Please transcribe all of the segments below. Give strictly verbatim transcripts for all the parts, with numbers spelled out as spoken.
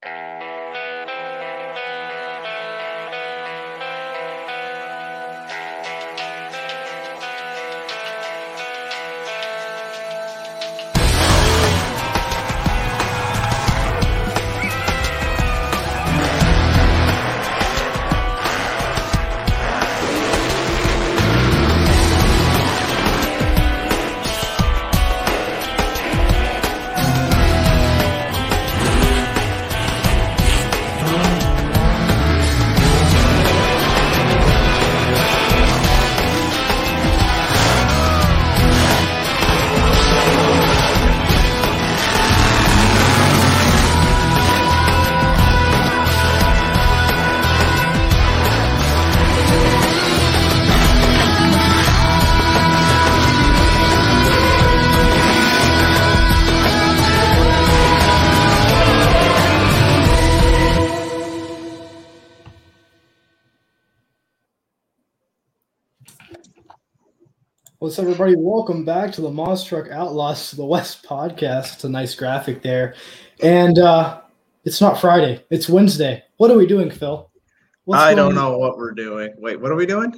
What's up, everybody? Welcome back to the Monster Truck Outlaws to the West podcast. It's a nice graphic there. And uh, it's not Friday. It's Wednesday. What are we doing, Phil? What's I going don't on? know what we're doing. Wait, what are we doing?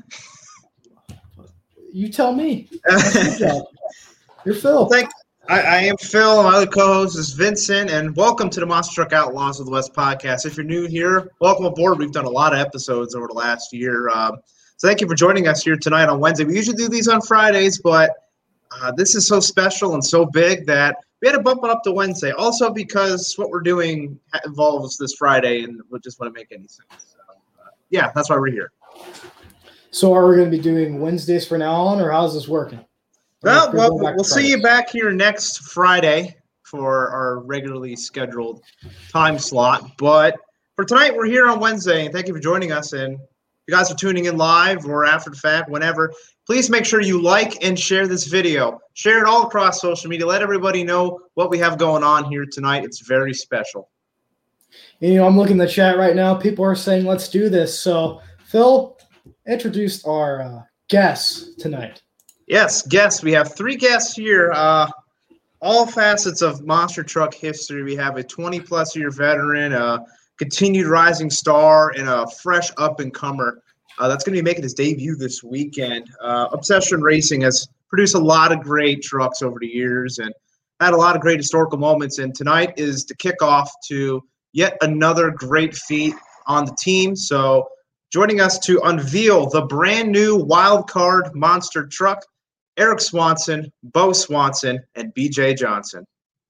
You tell me. That's your job. You're Phil. Thank, I, I am Phil. My other co-host is Vincent, and welcome to the Monster Truck Outlaws of the West podcast. If you're new here, welcome aboard. We've done a lot of episodes over the last year. Um, so thank you for joining us here tonight on Wednesday. We usually do these on Fridays, but uh, this is so special and so big that we had to bump it up to Wednesday. Also because what we're doing involves this Friday, and we just want to make any sense. So, uh, yeah, that's why we're here. So are we going to be doing Wednesdays from now on, or how's this working? Well, well we'll see you back here next Friday for our regularly scheduled time slot. But for tonight, we're here on Wednesday, and thank you for joining us. And if you guys are tuning in live or after the fact, whenever, please make sure you like and share this video. Share it all across social media. Let everybody know what we have going on here tonight. It's very special. You know, I'm looking at the chat right now. People are saying, let's do this. So, Phil, introduced our uh, guests tonight. Yes, guests. We have three guests here, uh, all facets of monster truck history. We have a twenty-plus year veteran, a continued rising star, and a fresh up-and-comer uh, that's going to be making his debut this weekend. Uh, Obsession Racing has produced a lot of great trucks over the years and had a lot of great historical moments, and tonight is the kickoff to yet another great feat on the team. So joining us to unveil the brand new wild card monster truck, Eric Swanson, Bo Swanson, and B J Johnson.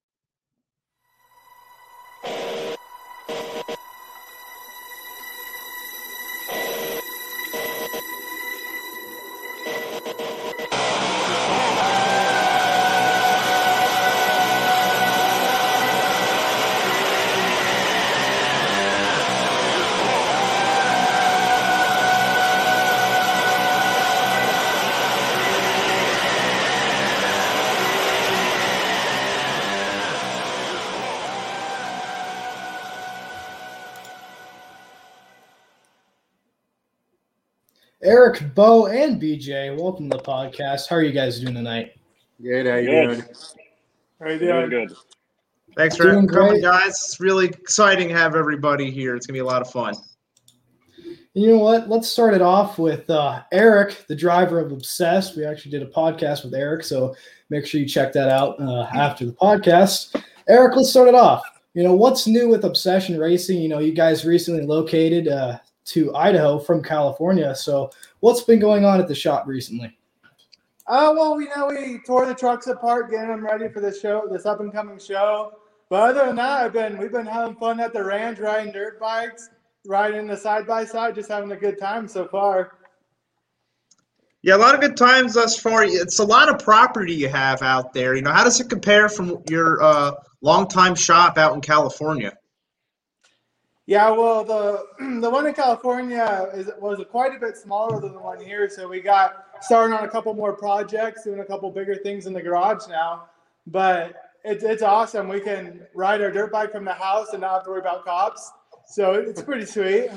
Eric, Bo, and B J, welcome to the podcast. How are you guys doing tonight? Good. How you Good. doing? How you doing? Good. Thanks for Doing coming, great. guys. It's really exciting to have everybody here. It's going to be a lot of fun. You know what? Let's start it off with uh, Eric, the driver of Obsessed. We actually did a podcast with Eric, so make sure you check that out uh, after the podcast. Eric, let's start it off. You know, what's new with Obsession Racing? You know, you guys recently located uh, to Idaho from California. So what's been going on at the shop recently? Uh, well, you know, we tore the trucks apart, getting them ready for this show, this up and coming show. But other than that, I've been we've been having fun at the ranch, riding dirt bikes, riding the side by side, just having a good time so far. Yeah, a lot of good times thus far. It's a lot of property you have out there. You know, how does it compare from your uh, longtime shop out in California? Yeah, well, the the one in California is was quite a bit smaller than the one here, so we got starting on a couple more projects, doing a couple bigger things in the garage now. But it's it's awesome. We can ride our dirt bike from the house and not have to worry about cops. So it's pretty sweet.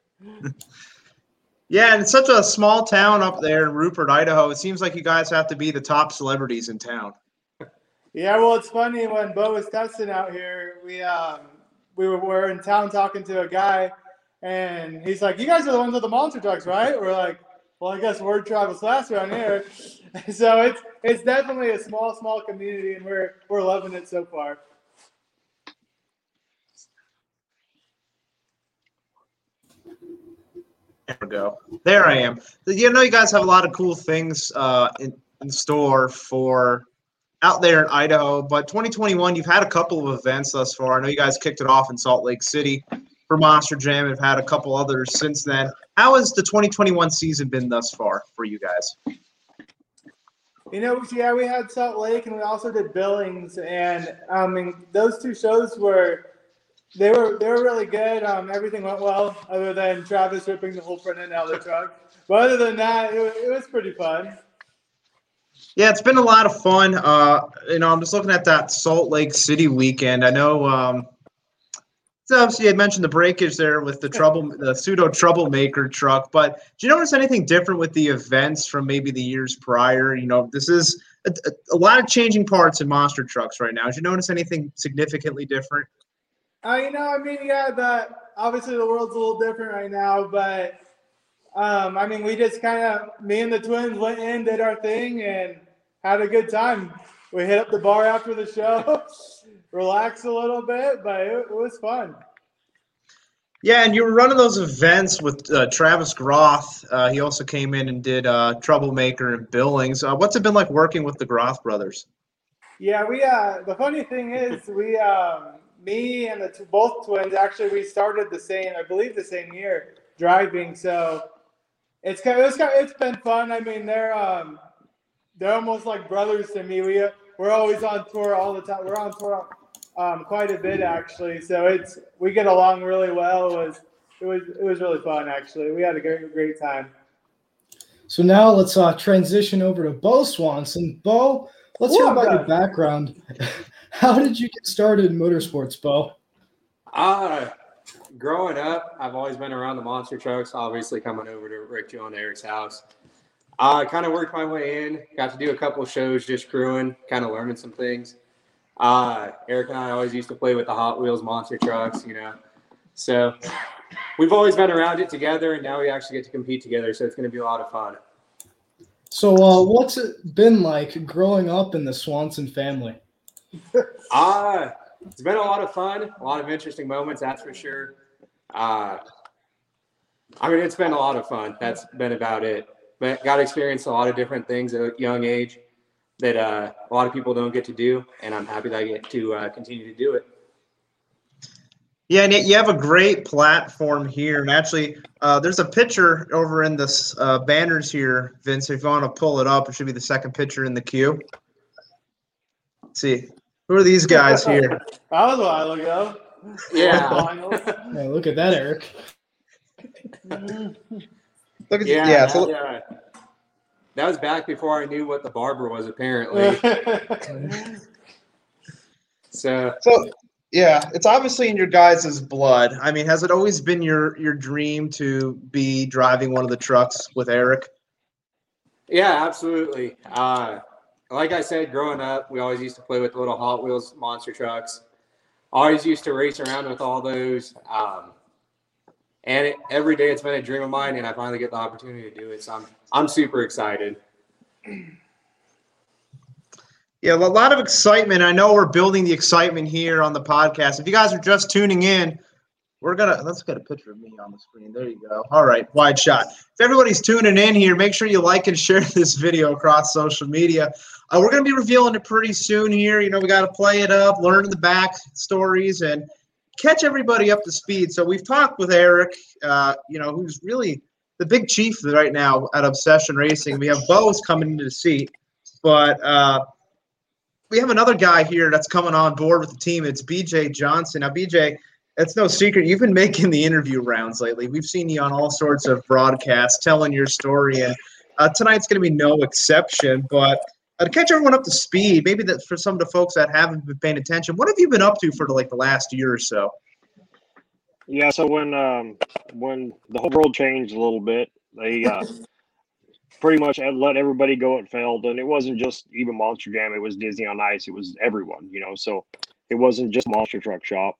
Yeah, and it's such a small town up there in Rupert, Idaho. It seems like you guys have to be the top celebrities in town. Yeah, well, it's funny when Bo was testing out here, we um we were, were in town talking to a guy, and he's like, "You guys are the ones with the monster trucks, right?" We're like, "Well, I guess word travels fast around here." So it's it's definitely a small, small community, and we're we're loving it so far. There we go. There I am. You know, you guys have a lot of cool things uh, in, in store for out there in Idaho. But twenty twenty-one, you've had a couple of events thus far. I know you guys kicked it off in Salt Lake City for Monster Jam and have had a couple others since then. How has the twenty twenty-one season been thus far for you guys? You know, yeah, we had Salt Lake and we also did Billings, and I mean those two shows were they were they were really good. Um, everything went well, other than Travis ripping the whole front end out of the truck. But other than that, it, it was pretty fun. Yeah, it's been a lot of fun. Uh, you know, I'm just looking at that Salt Lake City weekend. I know. Um, So obviously, you had mentioned the breakage there with the trouble, the pseudo troublemaker truck. But do you notice anything different with the events from maybe the years prior? You know, this is a, a lot of changing parts in monster trucks right now. Did you notice anything significantly different? Uh, you know, I mean, yeah, the obviously the world's a little different right now, but um, I mean, we just kind of me and the twins went in, did our thing, and had a good time. We hit up the bar after the show. Relax a little bit, but it, it was fun. Yeah, and you were running those events with uh, Travis Groth. Uh, he also came in and did uh, Troublemaker and Billings. Uh, what's it been like working with the Groth brothers? Yeah, we. Uh, the funny thing is, we, um, me and the two, both twins, actually, we started the same, I believe, the same year driving. So it's kind of, it's kind of, it's been fun. I mean, they're um, they're almost like brothers to me. We we're always on tour all the time. We're on tour. Um, quite a bit actually, so it's we get along really well. It was it was it was really fun actually. We had a great great time. So now let's uh, transition over to Bo Swanson. Bo, let's hear about your background. How did you get started in motorsports, Bo? Uh, growing up, I've always been around the monster trucks. Obviously, coming over to Rick, Joe, and Eric's house, I uh, kind of worked my way in. Got to do a couple of shows, just crewing, kind of learning some things. Uh, Eric and I always used to play with the Hot Wheels monster trucks, you know. So we've always been around it together, and now we actually get to compete together. So it's going to be a lot of fun. So uh, what's it been like growing up in the Swanson family? Uh, it's been a lot of fun, a lot of interesting moments, that's for sure. Uh, I mean, it's been a lot of fun. That's been about it. But got to experience a lot of different things at a young age that uh, a lot of people don't get to do, and I'm happy that I get to uh, continue to do it. Yeah, and you have a great platform here. And actually, uh, there's a picture over in this uh, banners here, Vince. If you want to pull it up, it should be the second picture in the queue. Let's see. Who are these guys here? That was a while ago. Yeah. Hey, look at that, Eric. Look at yeah, yeah, that, so, uh, that was back before I knew what the barber was, apparently. so, so, yeah, it's obviously in your guys' blood. I mean, has it always been your your dream to be driving one of the trucks with Eric? Yeah, absolutely. Uh, like I said, growing up, we always used to play with the little Hot Wheels monster trucks. Always used to race around with all those. Um, and it, every day it's been a dream of mine, and I finally get the opportunity to do it. So I'm I'm super excited. Yeah, a lot of excitement. I know we're building the excitement here on the podcast. If you guys are just tuning in, we're gonna let's get a picture of me on the screen. There you go. All right, wide shot. If everybody's tuning in here, make sure you like and share this video across social media. Uh, we're gonna be revealing it pretty soon here. You know, we got to play it up, learn the back stories, and catch everybody up to speed. So we've talked with Eric, uh, you know, who's really the big chief right now at Obsession Racing. We have Bo's coming into the seat, but uh, we have another guy here that's coming on board with the team. It's B J Johnson. Now, B J, it's no secret. You've been making the interview rounds lately. We've seen you on all sorts of broadcasts telling your story, and uh, tonight's going to be no exception. But uh, to catch everyone up to speed, maybe that for some of the folks that haven't been paying attention, what have you been up to for like the last year or so? Yeah, so when um, when the whole world changed a little bit, they uh, pretty much let everybody go at Feld, and it wasn't just even Monster Jam. It was Disney on Ice. It was everyone, you know. So it wasn't just Monster Truck Shop.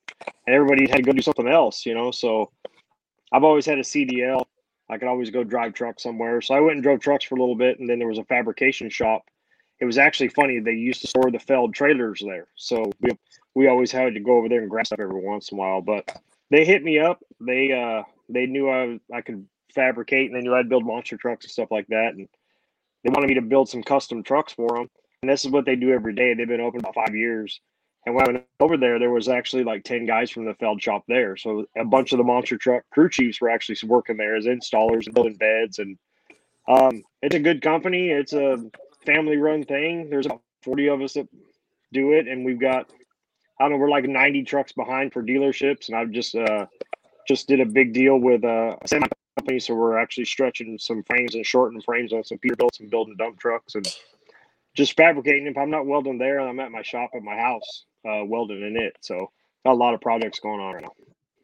and everybody had to go do something else, you know. So I've always had a C D L. I could always go drive trucks somewhere. So I went and drove trucks for a little bit, and then there was a fabrication shop. It was actually funny. They used to store the Feld trailers there. So we we always had to go over there and grab stuff every once in a while. But they hit me up. They uh they knew I I could fabricate, and they knew I'd build monster trucks and stuff like that. And they wanted me to build some custom trucks for them. And this is what they do every day. They've been open about five years. And when I went over there, there was actually like ten guys from the Feld shop there. So a bunch of the monster truck crew chiefs were actually working there as installers and building beds. And um, it's a good company. It's a family-run thing. There's about forty of us that do it. And we've got, I don't know, we're like ninety trucks behind for dealerships. And I've just uh, just did a big deal with uh, a semi company. So we're actually stretching some frames and shortening frames on some Peterbilts and building dump trucks and just fabricating. If I'm not welding there, I'm at my shop at my house. Uh, welding in it. So got a lot of projects going on right now.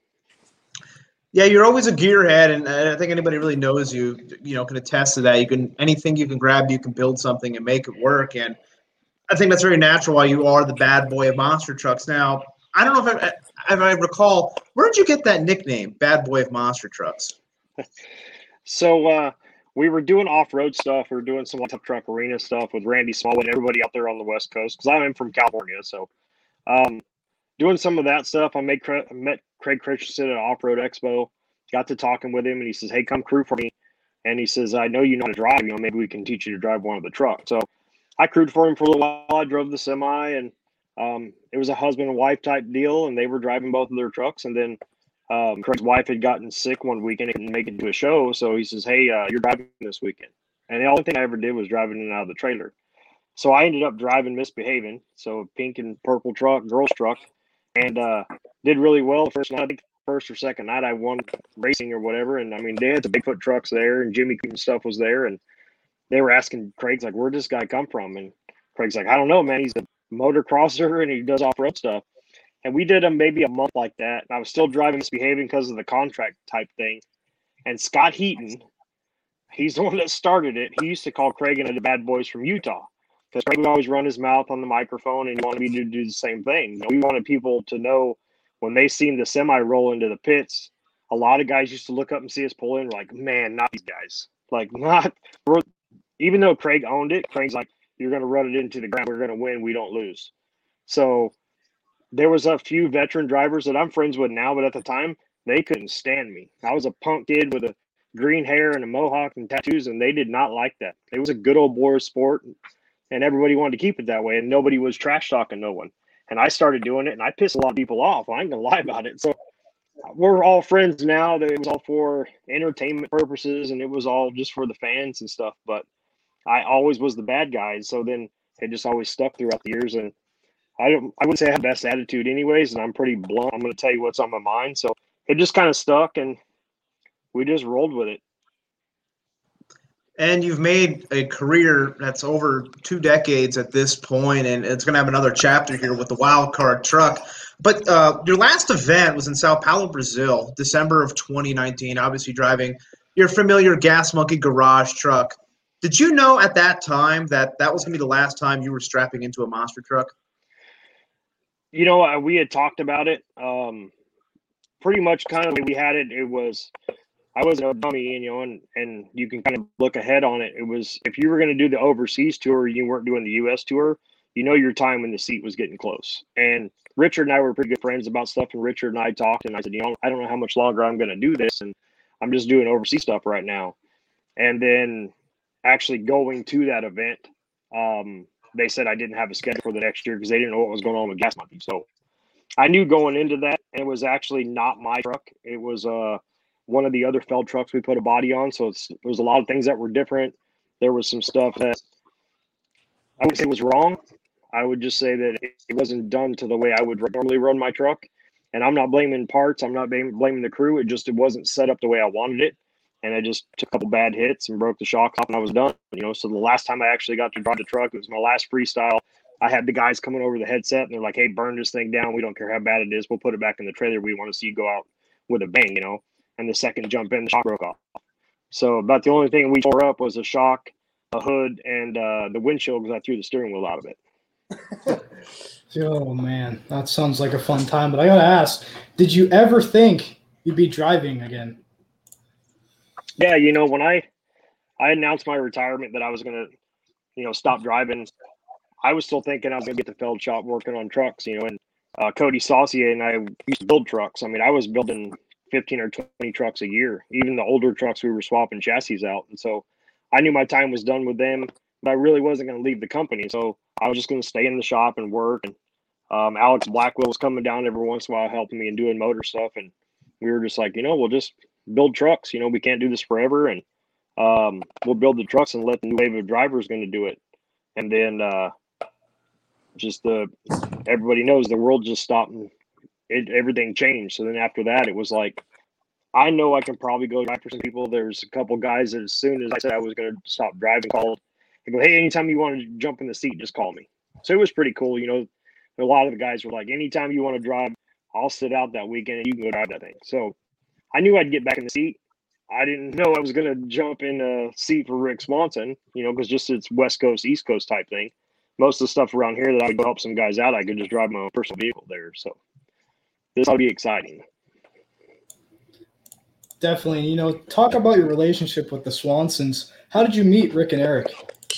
Yeah, you're always a gearhead, and I think anybody really knows you, you know, can attest to that. You can anything you can grab, you can build something and make it work. And I think that's very natural why you are the bad boy of monster trucks. Now, I don't know if I, if I recall, where did you get that nickname, Bad Boy of Monster Trucks? So uh, we were doing off-road stuff. We were doing some tough truck arena stuff with Randy Smallwood and everybody out there on the West Coast because I'm from California. So um, doing some of that stuff. I made, met Craig Christensen at Off-Road Expo, got to talking with him, and he says, hey, come crew for me. And he says, I know you know how to drive. You know, maybe we can teach you to drive one of the trucks. So I crewed for him for a little while. I drove the semi, and um, it was a husband and wife type deal, and they were driving both of their trucks. And then um, Craig's wife had gotten sick one weekend and couldn't make it to a show. So he says, hey, uh, you're driving this weekend. And the only thing I ever did was driving in and out of the trailer. So I ended up driving Misbehaving, so pink and purple truck, girls truck, and uh, did really well the first night. I think first or second night I won racing or whatever. And I mean, they had the Bigfoot trucks there, and Jimmy Coogan stuff was there, and they were asking Craig's like, where'd this guy come from? And Craig's like, I don't know, man. He's a motocrosser and he does off-road stuff. And we did him maybe a month like that. And I was still driving Misbehaving because of the contract type thing. And Scott Heaton, he's the one that started it. He used to call Craig and the bad boys from Utah. Because Craig would always run his mouth on the microphone, and he wanted me to do the same thing. You know, we wanted people to know when they seen the semi roll into the pits, a lot of guys used to look up and see us pull in, like, man, not these guys. Like, not – even though Craig owned it, Craig's like, you're going to run it into the ground. We're going to win. We don't lose. So there was a few veteran drivers that I'm friends with now, but at the time, they couldn't stand me. I was a punk kid with a green hair and a mohawk and tattoos, and they did not like that. It was a good old boy sport. And everybody wanted to keep it that way, and nobody was trash talking no one. And I started doing it, and I pissed a lot of people off. I ain't gonna lie about it. So we're all friends now. It was all for entertainment purposes, and it was all just for the fans and stuff. But I always was the bad guy. So then it just always stuck throughout the years. And I don't, I wouldn't say I have the best attitude, anyways. And I'm pretty blunt. I'm gonna tell you what's on my mind. So it just kind of stuck, and we just rolled with it. And you've made a career that's over two decades at this point, and it's going to have another chapter here with the wild card truck. But uh, your last event was in Sao Paulo, Brazil, December of twenty nineteen, obviously driving your familiar Gas Monkey garage truck. Did you know at that time that that was going to be the last time you were strapping into a monster truck? You know, we had talked about it. Um, pretty much kind of the way we had it, it was – I was a dummy, you know, and, and you can kind of look ahead on it. It was, if you were going to do the overseas tour, you weren't doing the U S tour, you know, your time in the seat was getting close. And Richard and I were pretty good friends about stuff. And Richard and I talked, and I said, you know, I don't know how much longer I'm going to do this. And I'm just doing overseas stuff right now. And then actually going to that event, um, they said I didn't have a schedule for the next year because they didn't know what was going on with Gas Monkey. So I knew going into that, it was actually not my truck. It was, uh, one of the other Feld trucks we put a body on. So it's, there was a lot of things that were different. There was some stuff that I wouldn't say was wrong. I would just say that it, it wasn't done to the way I would normally run my truck. And I'm not blaming parts. I'm not blaming the crew. It just, it wasn't set up the way I wanted it. And I just took a couple bad hits and broke the shock off, and I was done. You know, so the last time I actually got to drive the truck, it was my last freestyle. I had the guys coming over the headset, and they're like, hey, burn this thing down. We don't care how bad it is. We'll put it back in the trailer. We want to see you go out with a bang, you know. And the second jump in, the shock broke off. So about the only thing we tore up was a shock, a hood, and uh, the windshield because I threw the steering wheel out of it. Oh man, that sounds like a fun time. But I gotta ask, did you ever think you'd be driving again? Yeah, you know, when I I announced my retirement that I was gonna, you know, stop driving, I was still thinking I was gonna get the Feld shop working on trucks, you know, and uh, Cody Saucier and I used to build trucks. I mean, I was building fifteen or twenty trucks a year. Even the older trucks, we were swapping chassis out, and so I knew my time was done with them, but I really wasn't going to leave the company. So I was just going to stay in the shop and work. And um, Alex Blackwell was coming down every once in a while helping me and doing motor stuff, and we were just like, you know, we'll just build trucks. You know, we can't do this forever, and um, we'll build the trucks and let the new wave of drivers going to do it. And then uh, just the everybody knows the world just stopped and it, everything changed. So then after that, it was like, I know I can probably go drive for some people. There's a couple guys that as soon as I said I was going to stop driving, called. They go, hey, anytime you want to jump in the seat, just call me. So it was pretty cool. You know, a lot of the guys were like, anytime you want to drive, I'll sit out that weekend and you can go drive that thing. So I knew I'd get back in the seat. I didn't know I was going to jump in a seat for Rick Swanson, you know, because just it's West Coast, East Coast type thing. Most of the stuff around here that I would go help some guys out, I could just drive my own personal vehicle there. So this will be exciting. Definitely. You know, talk about your relationship with the Swansons. How did you meet Rick and Eric?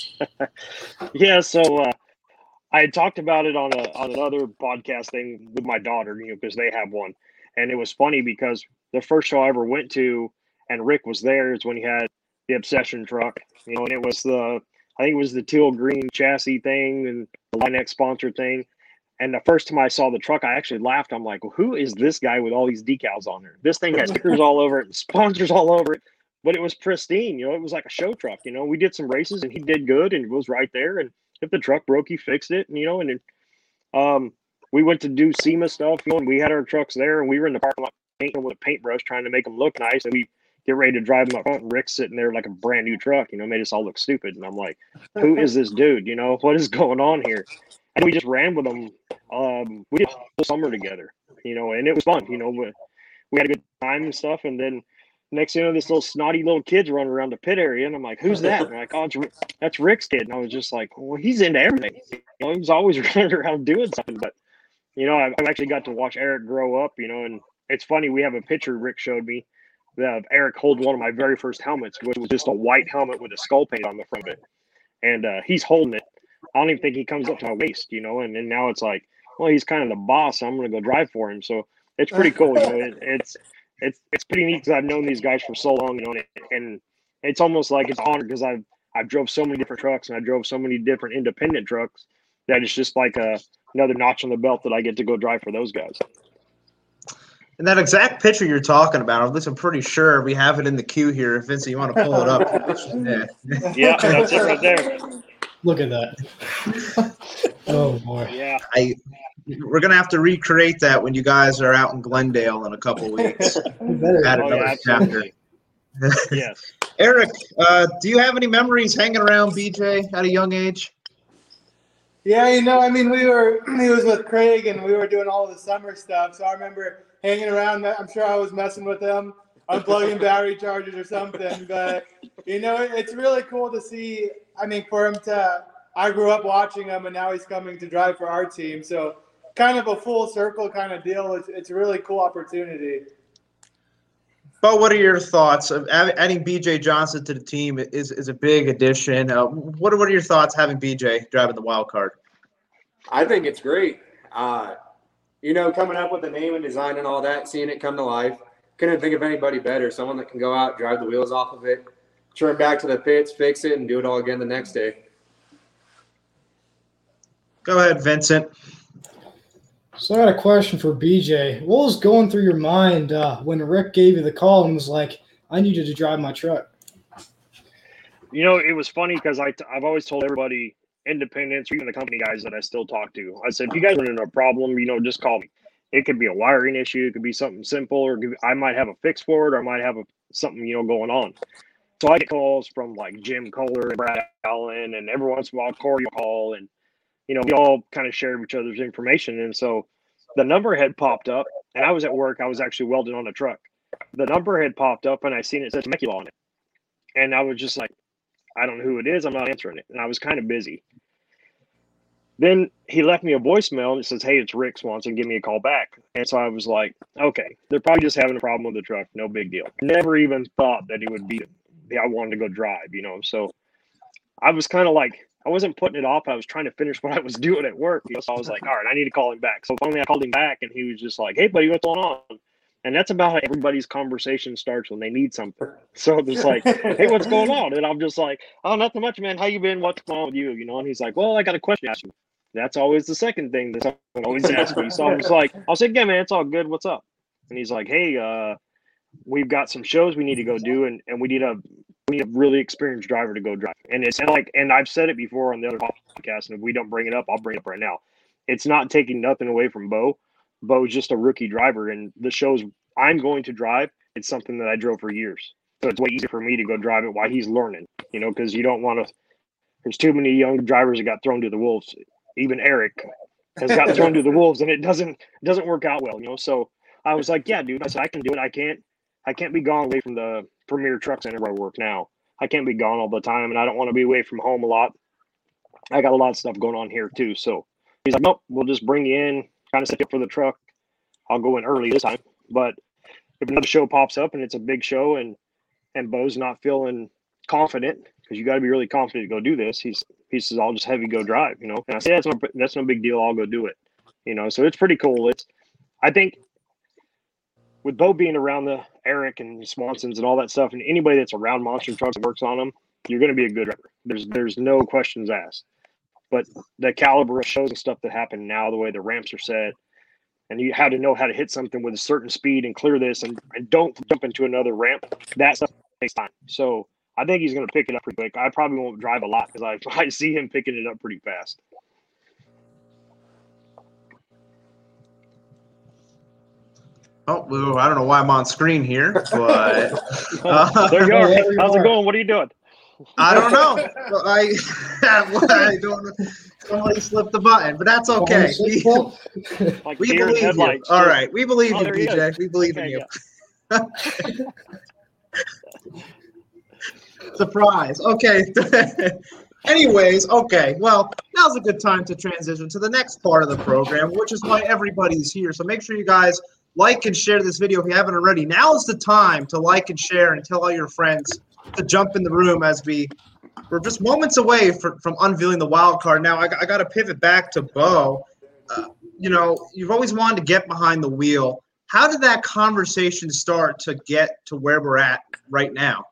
Yeah, so uh, I had talked about it on a on another podcast thing with my daughter, you know, because they have one, and it was funny because the first show I ever went to, and Rick was there, is when he had the Obsession truck, you know, and it was the I think it was the teal green chassis thing and the Line-X sponsor thing. And the first time I saw the truck, I actually laughed. I'm like, well, who is this guy with all these decals on there? This thing has stickers all over it and sponsors all over it. But it was pristine. You know, it was like a show truck. You know, we did some races and he did good and it was right there. And if the truck broke, he fixed it. And, you know, and it, um, we went to do SEMA stuff, you know, and we had our trucks there and we were in the parking lot painting with a paintbrush trying to make them look nice. And we get ready to drive them up front and Rick's sitting there like a brand new truck, you know, made us all look stupid. And I'm like, who is this dude? You know, what is going on here? And we just ran with them. Um, we did a whole summer together, you know, and it was fun. You know, we, we had a good time and stuff. And then next thing you know, this little snotty little kid's running around the pit area. And I'm like, who's that? And they're like, oh, it's, that's Rick's kid. And I was just like, well, he's into everything. You know, he was always running around doing something. But, you know, I've, I've actually got to watch Eric grow up, you know, and it's funny. We have a picture Rick showed me of Eric holding one of my very first helmets, which was just a white helmet with a skull paint on the front of it. And uh, he's holding it. I don't even think he comes up to my waist, you know, and then now it's like, well, he's kind of the boss. So I'm going to go drive for him. So it's pretty cool. You know, it, it's, it's, it's pretty neat because I've known these guys for so long, you know, and, and it's almost like it's an honor because I've, I've drove so many different trucks and I drove so many different independent trucks that it's just like a, another notch on the belt that I get to go drive for those guys. And that exact picture you're talking about, at least I'm pretty sure we have it in the queue here. Vincent, you want to pull it up? Yeah, yeah that's it right there. Look at that. Oh, boy. Yeah. I, we're going to have to recreate that when you guys are out in Glendale in a couple weeks. Add Oh, another yeah, chapter. Yes. Eric, uh, do you have any memories hanging around B J at a young age? Yeah, you know, I mean, we were, he was with Craig and we were doing all the summer stuff. So I remember hanging around. I'm sure I was messing with him, unplugging battery chargers or something. But, you know, it's really cool to see. I mean, for him to, I grew up watching him and now he's coming to drive for our team. So kind of a full circle kind of deal. It's, it's a really cool opportunity. But what are your thoughts of adding B J Johnson to the team is, is a big addition. Uh, what, are, what are your thoughts having B J driving the wild card? I think it's great. Uh, you know, coming up with the name and design and all that, seeing it come to life. Couldn't think of anybody better. Someone that can go out, drive the wheels off of it, turn back to the pits, fix it, and do it all again the next day. Go ahead, Vincent. So I got a question for B J. What was going through your mind uh, when Rick gave you the call and was like, I need you to drive my truck? You know, it was funny because I t- I've always told everybody, independents, or even the company guys that I still talk to, I said, if you guys run into a problem, you know, just call me. It could be a wiring issue. It could be something simple, or I might have a fix for it, or I might have a, something, you know, going on. So I get calls from like Jim Kohler and Brad Allen, and every once in a while Corey will call, and you know, we all kind of share each other's information. And so the number had popped up, and I was at work. I was actually welding on a truck. The number had popped up, and I seen it said Temecula on it, and I was just like, I don't know who it is. I'm not answering it, and I was kind of busy. Then he left me a voicemail and it says, "Hey, it's Rick Swanson. Give me a call back." And so I was like, okay, they're probably just having a problem with the truck. No big deal. Never even thought that he would be, I wanted to go drive, you know? So I was kind of like, I wasn't putting it off. I was trying to finish what I was doing at work. You know? So I was like, all right, I need to call him back. So finally I called him back and he was just like, "Hey, buddy, what's going on?" And that's about how everybody's conversation starts when they need something. So it's like, "Hey, what's going on?" And I'm just like, "Oh, nothing much, man. How you been? What's going on with you?" You know? And he's like, "Well, I got a question to ask you." That's always the second thing that someone always asks me. So I'm just like, I'll say, "Yeah, man, it's all good. What's up?" And he's like, "Hey, uh, we've got some shows we need to go do, and, and we need a we need a really experienced driver to go drive." And it's like, and I've said it before on the other podcast, and if we don't bring it up, I'll bring it up right now. It's not taking nothing away from Bo. Bo's just a rookie driver, and the shows I'm going to drive, it's something that I drove for years. So it's way easier for me to go drive it while he's learning, you know, because you don't want to. There's too many young drivers that got thrown to the wolves. Even Eric has gotten thrown to the wolves, and it doesn't doesn't work out well, you know. So I was like, "Yeah, dude," I said, "I can do it. I can't I can't be gone away from the Premier Truck Center where I work now. I can't be gone all the time, and I don't want to be away from home a lot. I got a lot of stuff going on here too." So he's like, "Nope, we'll just bring you in, kind of set you up for the truck. I'll go in early this time. But if another show pops up and it's a big show and and Bo's not feeling confident, because you got to be really confident to go do this, he's he says, I'll just have you go drive, you know." And I said, that's no, that's no big deal. I'll go do it, you know. So it's pretty cool. It's, I think, with Bo being around the Eric and Swansons and all that stuff, and anybody that's around monster trucks and works on them, you're going to be a good driver. There's there's no questions asked. But the caliber of shows and stuff that happen now, the way the ramps are set, and you had to know how to hit something with a certain speed and clear this, and, and don't jump into another ramp. That stuff takes time. So I think he's going to pick it up pretty quick. I probably won't drive a lot because I, I see him picking it up pretty fast. Oh, well, I don't know why I'm on screen here, but uh, there you are. How's it going? What are you doing? I don't know. I, I don't know. Somebody slipped the button, but that's okay. We, like we believe you. All right, we believe oh, you, B J. We believe okay, in you. Yeah. Surprise. Okay. Anyways, okay. Well, now's a good time to transition to the next part of the program, which is why everybody's here. So make sure you guys like and share this video if you haven't already. Now is the time to like and share and tell all your friends to jump in the room as we we're just moments away for, from unveiling the wild card. Now I, I got to pivot back to Bo. Uh, you know, you've always wanted to get behind the wheel. How did that conversation start to get to where we're at right now?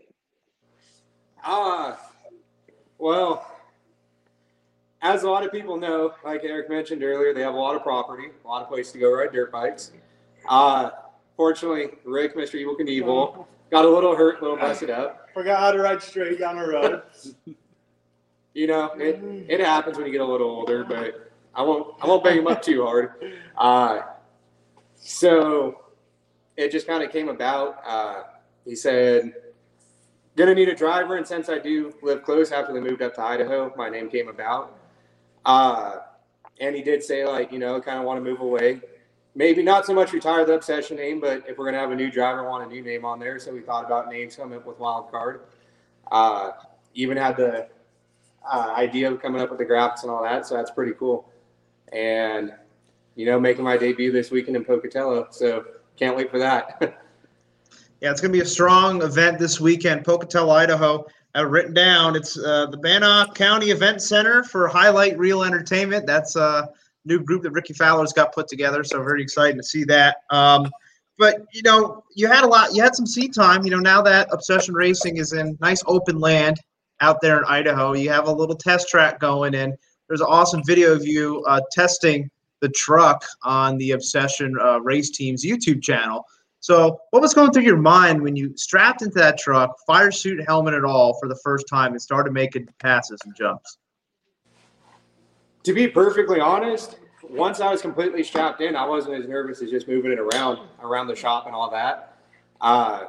Uh, well, as a lot of people know, like Eric mentioned earlier, they have a lot of property, a lot of places to go ride dirt bikes. Uh, fortunately, Rick, Mister Evil Knievel, got a little hurt, a little busted up. Forgot how to ride straight down the road. You know, it, it happens when you get a little older, but I won't I won't bang him up too hard. Uh, so it just kind of came about. Uh, he said, "Gonna need a driver," and since I do live close after they moved up to Idaho, my name came about. Uh, and he did say, like, you know, kind of want to move away. Maybe not so much retire the Obsession name, but if we're going to have a new driver, want a new name on there. So we thought about names coming up with Wild Card. Uh, even had the uh, idea of coming up with the graphics and all that. So that's pretty cool. And, you know, making my debut this weekend in Pocatello. So can't wait for that. Yeah, it's going to be a strong event this weekend, Pocatello, Idaho. I've written down, it's uh, the Bannock County Event Center for Highlight Reel Entertainment. That's a new group that Ricky Fowler's got put together, so very excited to see that. Um, but, you know, you had a lot, you had some seat time. You know, now that Obsession Racing is in nice open land out there in Idaho, you have a little test track going, and there's an awesome video of you uh, testing the truck on the Obsession uh, Race Team's YouTube channel. So what was going through your mind when you strapped into that truck, fire suit, helmet and all, for the first time and started making passes and jumps? To be perfectly honest, once I was completely strapped in, I wasn't as nervous as just moving it around, around the shop and all that. Uh,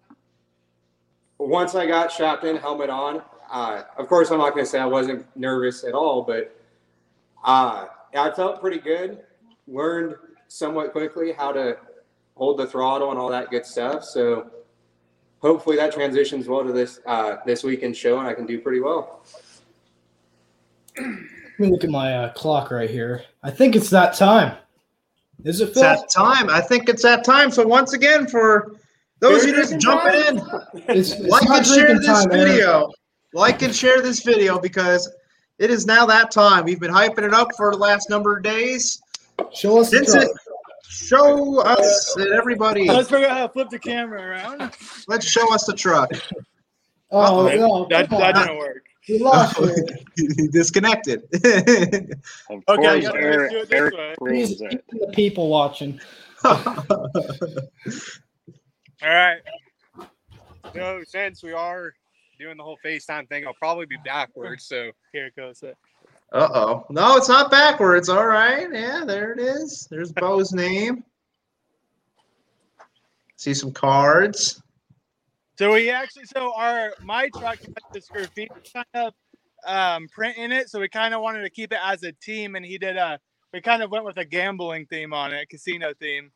once I got strapped in, helmet on, uh, of course, I'm not going to say I wasn't nervous at all, but uh, I felt pretty good. Learned somewhat quickly how to hold the throttle and all that good stuff. So hopefully that transitions well to this uh, this weekend show, and I can do pretty well. Let me look at my uh, clock right here. I think it's that time. Is it, It's Phil? that time. I think it's that time. So once again, for those of you just jumping in, It's, it's like not and share drinking this time, Eric. video. Like and share this video because it is now that time. We've been hyping it up for the last number of days. Show us the Vincent, truck. show us and everybody. Let's figure out how to flip the camera around. Let's show us the truck. Oh, Uh-oh. no. That, come that on. didn't work. We lost you. He disconnected. Of Okay, course, I guess Eric, let's do it this Eric way. ruins He's it. keeping the people watching. All right. So since we are doing the whole FaceTime thing, I'll probably be backwards. So here it goes. Uh-oh. No, it's not backwards. All right. Yeah, there it is. There's Bo's name. See some cards. So we actually, so our my truck has this graffiti kind of um, print in it, so we kind of wanted to keep it as a team, and he did a. We kind of went with a gambling theme on it, casino theme.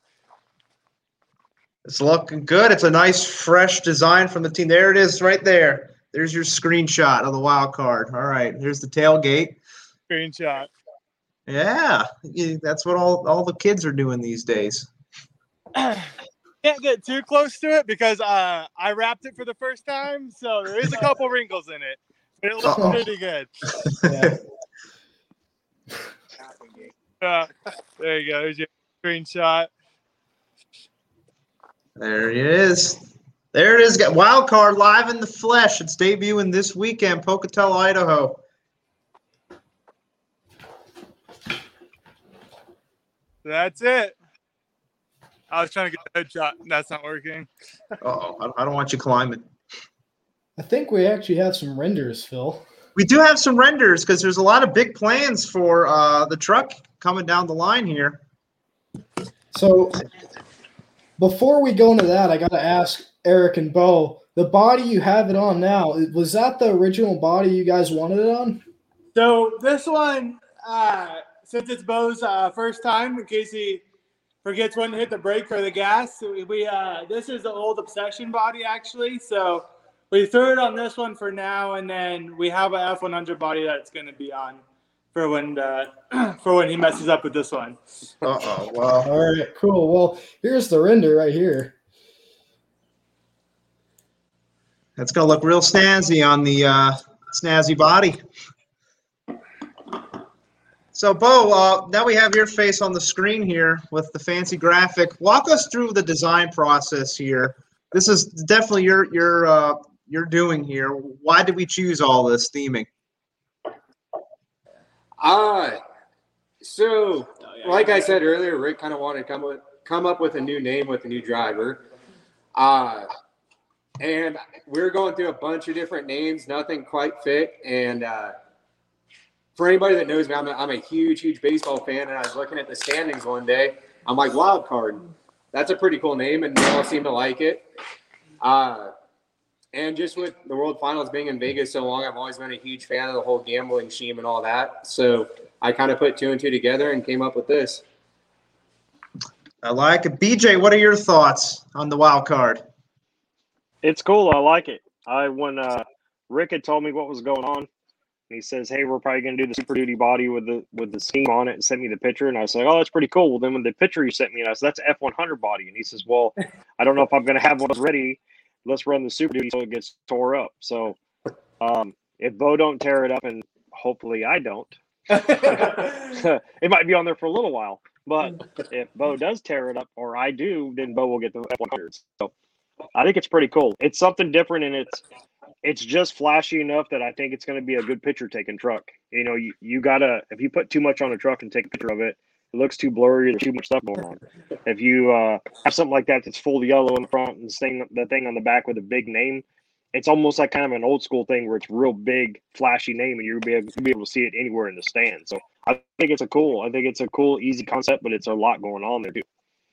It's looking good. It's a nice, fresh design from the team. There it is right there. There's your screenshot of the wild card. All right. Here's the tailgate. Screenshot. Yeah. Yeah, that's what all, all the kids are doing these days. Can't get too close to it because uh, I wrapped it for the first time, so there is a couple wrinkles in it, but it looks Uh-oh. pretty good. Yeah. Uh, there you go. There's your screenshot. There it is. There it is. Got wild card live in the flesh. It's debuting this weekend, Pocatello, Idaho. That's it. I was trying to get a headshot. That's not working. Uh-oh. I- I don't want you climbing. I think we actually have some renders, Phil. We do have some renders because there's a lot of big plans for uh, the truck coming down the line here. So before we go into that, I got to ask Eric and Bo, the body you have it on now, was that the original body you guys wanted it on? So this one, uh, since it's Bo's uh, first time, in case he forgets when to hit the brake or the gas, we, we uh, this is the old Obsession body actually. So we threw it on this one for now, and then we have a F one hundred body that it's going to be on for when uh, for when he messes up with this one. Uh-oh. Well, All right, cool. Well, here's the render right here. that's going to look real snazzy on the uh, snazzy body. So, Bo, uh, now we have your face on the screen here with the fancy graphic. Walk us through the design process here. This is definitely your your uh, your doing here. Why did we choose all this theming? Uh, so, like I said earlier, Rick kind of wanted to come, with, come up with a new name with a new driver. Uh, and we were going through a bunch of different names. Nothing quite fit. And uh, for anybody that knows me, I'm a, I'm a huge, huge baseball fan. And I was looking at the standings one day. I'm like, wild card. That's a pretty cool name. And they all seem to like it. Uh, And just with the World Finals being in Vegas so long, I've always been a huge fan of the whole gambling scheme and all that. So I kind of put two and two together and came up with this. I like it. B J, what are your thoughts on the wild card? It's cool. I like it. I when uh, Rick had told me what was going on, and he says, "Hey, we're probably going to do the Super Duty body with the with the scheme on it," and sent me the picture, and I was like, "Oh, that's pretty cool." Well, then when the picture you sent me, and I said, "That's F one hundred body," and he says, "Well, I don't know if I'm going to have one ready. Let's run the Super Duty so it gets tore up." So um, if Bo don't tear it up, and hopefully I don't, it might be on there for a little while. But if Bo does tear it up, or I do, then Bo will get the F one hundreds. So I think it's pretty cool. It's something different, and it's it's just flashy enough that I think it's going to be a good picture taking truck. You know, you, you gotta if you put too much on a truck and take a picture of it, it looks too blurry. There's too much stuff going on. If you uh, have something like that that's full yellow in the front and the thing, the thing on the back with a big name, it's almost like kind of an old school thing where it's real big, flashy name, and you'll be able, you'll be able to see it anywhere in the stand. So I think it's a cool. I think it's a cool, easy concept, but it's a lot going on there too.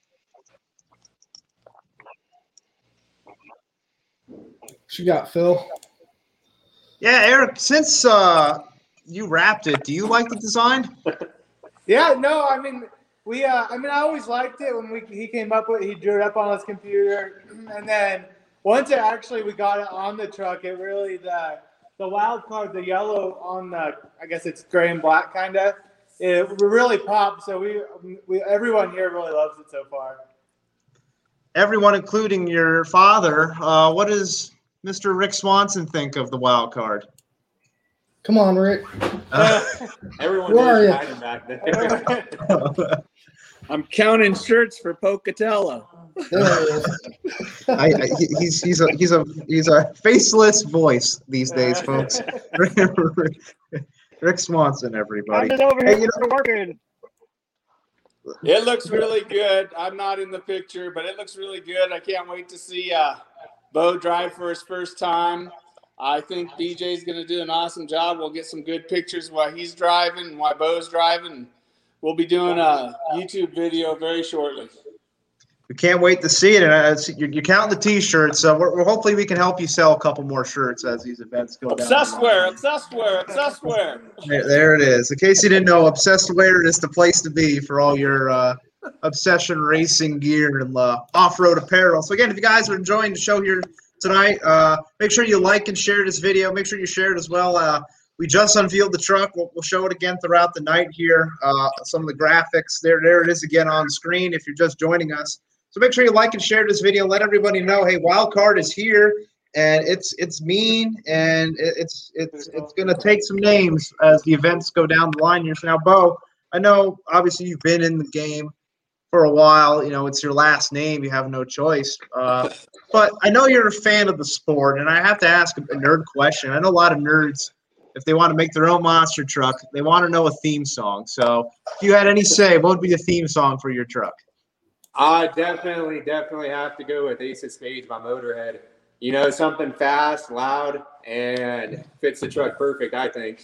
What you got, Phil? Yeah, Eric, since uh, you wrapped it, do you like the design? Yeah, no, I mean, we, uh, I mean, I always liked it when we he came up with, he drew it up on his computer, and then once it actually we got it on the truck, it really the the wild card, the yellow on the, I guess it's gray and black kind of, it really popped. So we, we, everyone here really loves it so far. Everyone, including your father. Uh, what does Mister Rick Swanson think of the wild card? Come on, Rick. Uh, Everyone Where are is you? hiding back there. I'm counting shirts for Pocatello. There it is. I, I, he- he's he's a he's a he's a faceless voice these days, folks. Rick Swanson, I'm everybody. just over Hey, here you know, working. It looks really good. I'm not in the picture, but it looks really good. I can't wait to see uh, Bo drive for his first time. I think B J's going to do an awesome job. We'll get some good pictures while he's driving and while Bo's driving. We'll be doing a YouTube video very shortly. we can't wait to see it, and uh, it's- you're, you're counting the T-shirts, so we're, we're hopefully we can help you sell a couple more shirts as these events go down. Obsessed wear, obsessed wear, obsessed wear. There, there it is. In case you didn't know, Obsessed Wear is the place to be for all your uh, obsession racing gear and uh, off-road apparel. So again, if you guys are enjoying the show here tonight, uh, make sure you like and share this video. Make sure you share it as well. Uh, we just unveiled the truck. We'll, we'll show it again throughout the night here. Uh, some of the graphics. There, there it is again on screen if you're just joining us. So make sure you like and share this video. Let everybody know, hey, Wildcard is here. And it's it's mean, and it- it's it's it's going to take some names as the events go down the line here. So now, Bo, I know obviously you've been in the game for a while. You know, it's your last name. You have no choice. Uh, but I know you're a fan of the sport, and I have to ask a nerd question. I know a lot of nerds, if they want to make their own monster truck, they want to know a theme song. So if you had any say, what would be the theme song for your truck? I definitely, definitely have to go with Ace of Spades by Motorhead. You know, something fast, loud, and fits the truck perfect, I think.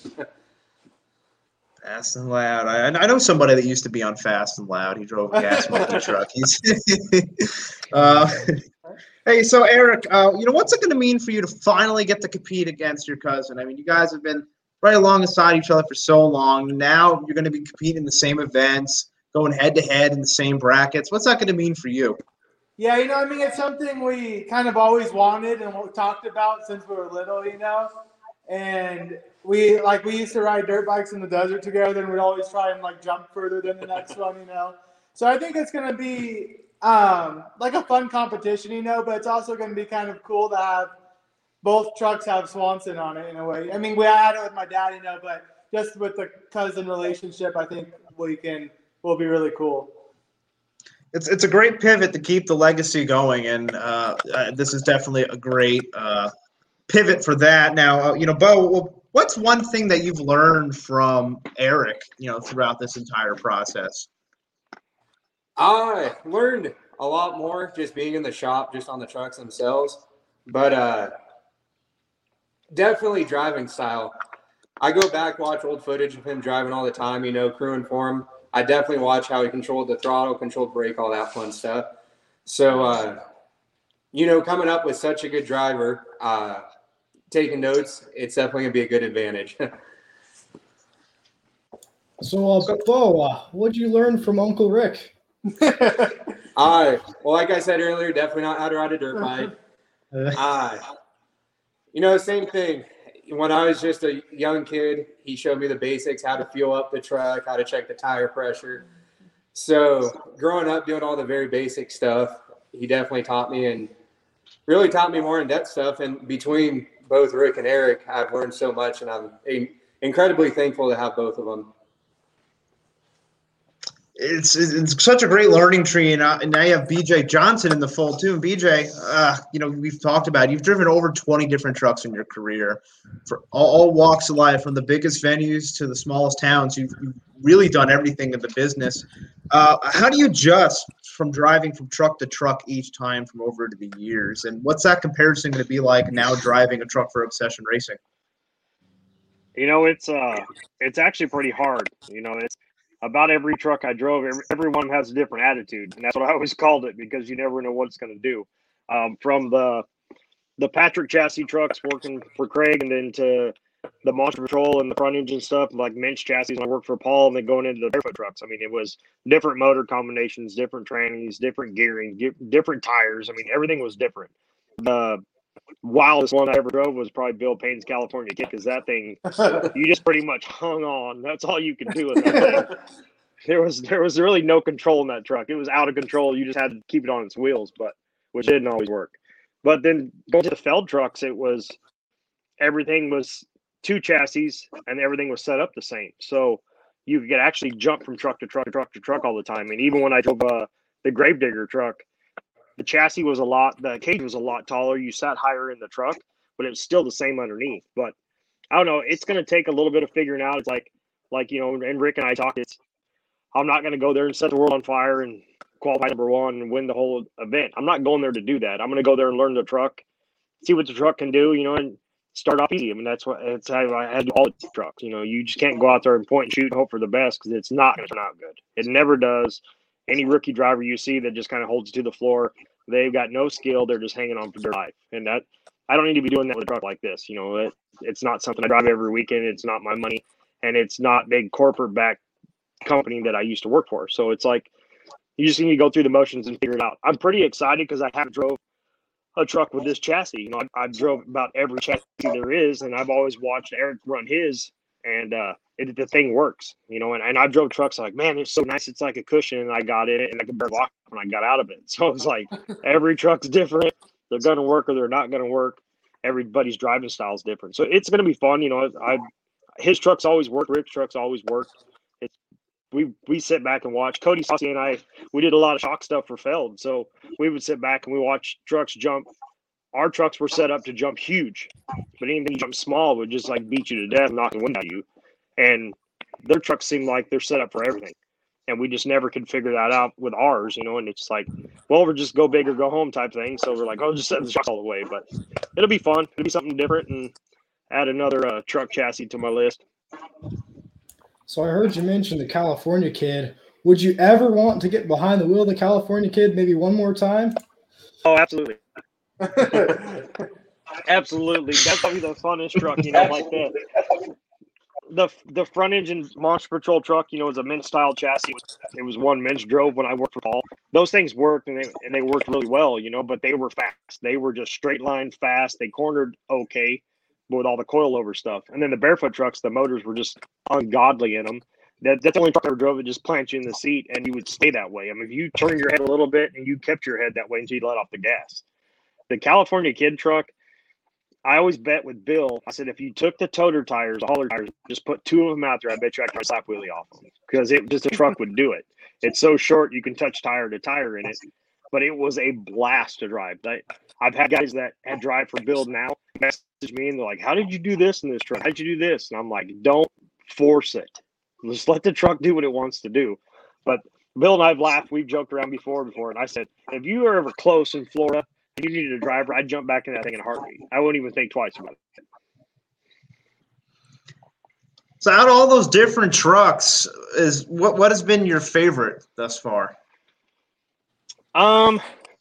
Fast and Loud. I, I know somebody that used to be on Fast and Loud. He drove a gas motor truck. He's uh, hey, so Eric, uh, you know, what's it going to mean for you to finally get to compete against your cousin? I mean, you guys have been right alongside each other for so long. Now you're going to be competing in the same events, going head to head in the same brackets. What's that going to mean for you? Yeah, you know, I mean, it's something we kind of always wanted and what we talked about since we were little, you know. And we like we used to ride dirt bikes in the desert together, and we'd always try and like jump further than the next one, you know. So I think it's going to be um, like a fun competition, you know, but it's also going to be kind of cool to have both trucks have Swanson on it in a way. I mean, we had it with my dad, you know, but just with the cousin relationship, I think we can will be really cool. It's it's a great pivot to keep the legacy going, and uh, uh, this is definitely a great uh, pivot for that. Now, uh, you know, Bo, what's one thing that you've learned from Eric, you know, throughout this entire process? I learned a lot more just being in the shop, just on the trucks themselves. But uh, definitely driving style. I go back, watch old footage of him driving all the time, you know, crewing for him. I definitely watch how he controlled the throttle, controlled brake, all that fun stuff. So, uh, you know, coming up with such a good driver, uh, taking notes, it's definitely going to be a good advantage. So, uh, Bo, uh, what'd you learn from Uncle Rick? Uh, well, like I said earlier, definitely not how to ride a dirt bike. Uh, you know, same thing. When I was just a young kid, he showed me the basics, how to fuel up the truck, how to check the tire pressure. So growing up doing all the very basic stuff, he definitely taught me and really taught me more in-depth stuff. And between both Rick and Eric, I've learned so much, and I'm incredibly thankful to have both of them. It's it's such a great learning tree, and, uh, and now you have B J Johnson in the fold too. And B J, uh, you know, we've talked about it. You've driven over twenty different trucks in your career, for all, all walks of life, from the biggest venues to the smallest towns. You've, you've really done everything in the business. Uh, how do you adjust from driving from truck to truck each time from over the years? And what's that comparison going to be like now driving a truck for Obsession Racing? You know, it's uh, it's actually pretty hard. You know, it's about every truck I drove, every, everyone has a different attitude, and that's what I always called it, because you never know what it's going to do. Um, from the the Patrick chassis trucks working for Craig, and then to the Monster Patrol and the front engine stuff, like Minch chassis when I worked for Paul, and then going into the barefoot trucks. I mean, it was different motor combinations, different trannies, different gearing, di- different tires. I mean, everything was different. The wildest one I ever drove was probably Bill Payne's California Kid, because that thing, you just pretty much hung on. That's all you could do with that thing. There was there was really no control in that truck. It was out of control. You just had to keep it on its wheels, but which didn't always work. But then going to the Feld trucks, it was everything was two chassis and everything was set up the same. So you could actually jump from truck to truck to truck to truck all the time. And even when I drove uh, the Gravedigger truck, the chassis was a lot, the cage was a lot taller. You sat higher in the truck, but it was still the same underneath. But I don't know. It's going to take a little bit of figuring out. It's like, like, you know, and Rick and I talked, it's, I'm not going to go there and set the world on fire and qualify number one and win the whole event. I'm not going there to do that. I'm going to go there and learn the truck, see what the truck can do, you know, and start off easy. I mean, that's what it's how I had all the trucks. You know, you just can't go out there and point and shoot and hope for the best, because it's not going to turn out good. It never does. Any rookie driver you see that just kind of holds it to the floor, they've got no skill. They're just hanging on for their life. And that I don't need to be doing that with a truck like this. You know, it, it's not something I drive every weekend. It's not my money, and it's not big corporate backed company that I used to work for. So it's like you just need to go through the motions and figure it out. I'm pretty excited because I haven't drove a truck with this chassis. You know, I, I've drove about every chassis there is, and I've always watched Eric run his, and uh, it, the thing works. You know, and, and I drove trucks like, man, it's so nice. It's like a cushion, and I got in it, and I could barely walk when I got out of it. So it's like every truck's different. They're going to work or they're not going to work. Everybody's driving style is different. So it's going to be fun. You know, I his trucks always work. Rick's trucks always work. It's we we sit back and watch. Cody Saucy and I, we did a lot of shock stuff for Feld. So we would sit back and we watch trucks jump. Our trucks were set up to jump huge, but anything you jump small would just like beat you to death, knock the wind out of you. And their trucks seem like they're set up for everything. And we just never could figure that out with ours, you know, and it's like, well, we're just go big or go home type thing. So we're like, oh, just set the trucks all the way. But it'll be fun. It'll be something different, and add another uh, truck chassis to my list. So I heard you mention the California Kid. Would you ever want to get behind the wheel of the California Kid maybe one more time? Oh, absolutely. Absolutely. That's probably the funnest truck, you know, like that. The the front engine Monster Patrol truck, you know, is a Minch style chassis. It was one Minch drove when I worked for Paul. Those things worked, and they and they worked really well, you know, but they were fast. They were just straight line fast. They cornered okay with all the coilover stuff. And then the Barefoot trucks, the motors were just ungodly in them. That that's the only truck I ever drove. It just plants you in the seat, and you would stay that way. I mean, if you turned your head a little bit and you kept your head that way until you let off the gas. The California Kid truck, I always bet with Bill, I said, if you took the toter tires, the hauler tires, just put two of them out there, I bet you I could slap wheelie off them, because it just a truck would do it. It's so short, you can touch tire to tire in it, but it was a blast to drive. I, I've had guys that had drive for Bill now message me, and they're like, how did you do this in this truck? How did you do this? And I'm like, don't force it. Just let the truck do what it wants to do. But Bill and I have laughed. We've joked around before, before, and I said, if you are ever close in Florida, you needed a driver, I'd jump back in that thing in a heartbeat. I wouldn't even think twice about it. So out of all those different trucks, is what what has been your favorite thus far? Um,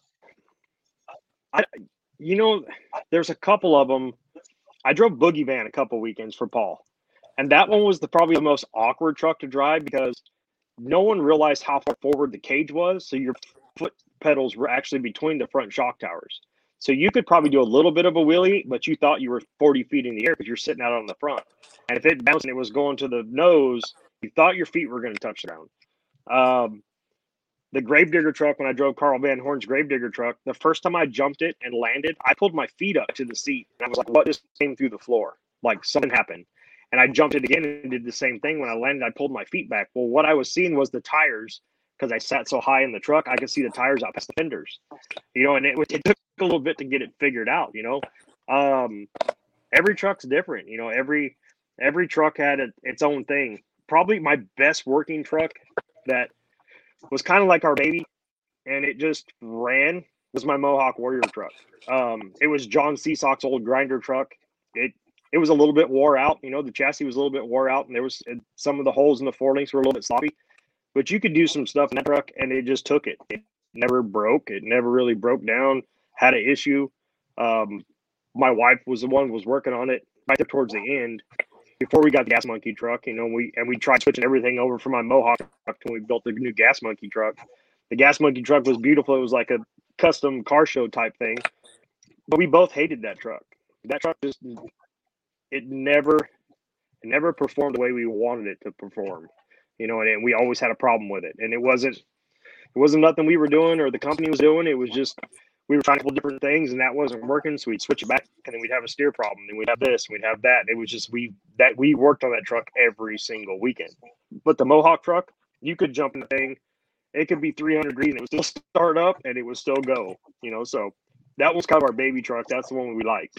I you know, there's a couple of them. I drove Boogie Van a couple weekends for Paul, and that one was the probably the most awkward truck to drive, because no one realized how far forward the cage was. So your foot pedals were actually between the front shock towers. So you could probably do a little bit of a wheelie, but you thought you were forty feet in the air because you're sitting out on the front. And if it bounced and it was going to the nose, you thought your feet were going to touch the ground. Um, the Gravedigger truck, when I drove Carl Van Horn's Gravedigger truck, the first time I jumped it and landed, I pulled my feet up to the seat. And I was like, what just came through the floor? Like something happened. And I jumped it again and did the same thing. When I landed, I pulled my feet back. Well, what I was seeing was the tires. Because I sat so high in the truck, I could see the tires out past the fenders, you know, and it, it took a little bit to get it figured out, you know. Um, every truck's different, you know, every every truck had a, its own thing. Probably my best working truck that was kind of like our baby, and it just ran, was my Mohawk Warrior truck. Um, it was John Seasock's old grinder truck. It it was a little bit wore out, you know, the chassis was a little bit wore out, and there was some of the holes in the four links were a little bit sloppy. But you could do some stuff in that truck, and it just took it. It never broke. It never really broke down, had an issue. Um, my wife was the one who was working on it right there towards the end before we got the Gas Monkey truck, you know, we and we tried switching everything over from my Mohawk truck when we built the new Gas Monkey truck. The Gas Monkey truck was beautiful. It was like a custom car show type thing. but we both hated that truck. That truck just it never it never performed the way we wanted it to perform. You know, and, and we always had a problem with it. And it wasn't it wasn't nothing we were doing or the company was doing. It was just we were trying a couple different things and that wasn't working. So we'd switch it back and then we'd have a steer problem. Then we'd have this, and we'd have that. It was just we that we worked on that truck every single weekend. But the Mohawk truck, you could jump in the thing. It could be three hundred degrees and it would still start up and it would still go. You know, so that was kind of our baby truck. That's the one we liked.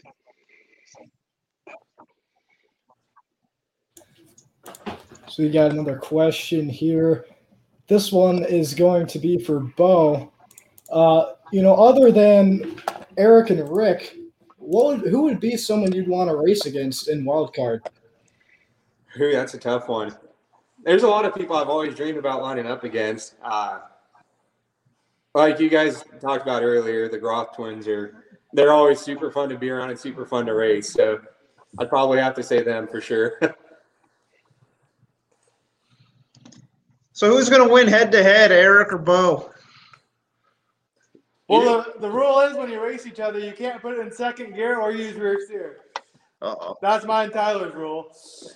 So we got another question here. This one is going to be for Bo. Uh, you know, other than Eric and Rick, what would, who would be someone you'd want to race against in wildcard? Ooh, that's a tough one. There's a lot of people I've always dreamed about lining up against. Uh, like you guys talked about earlier, the Groth twins are they're always super fun to be around and super fun to race. So I'd probably have to say them for sure. So who's going to win head-to-head, Eric or Bo? Well, the, the rule is when you race each other, you can't put it in second gear or use rear steer. Uh-oh. That's mine, Tyler's rule.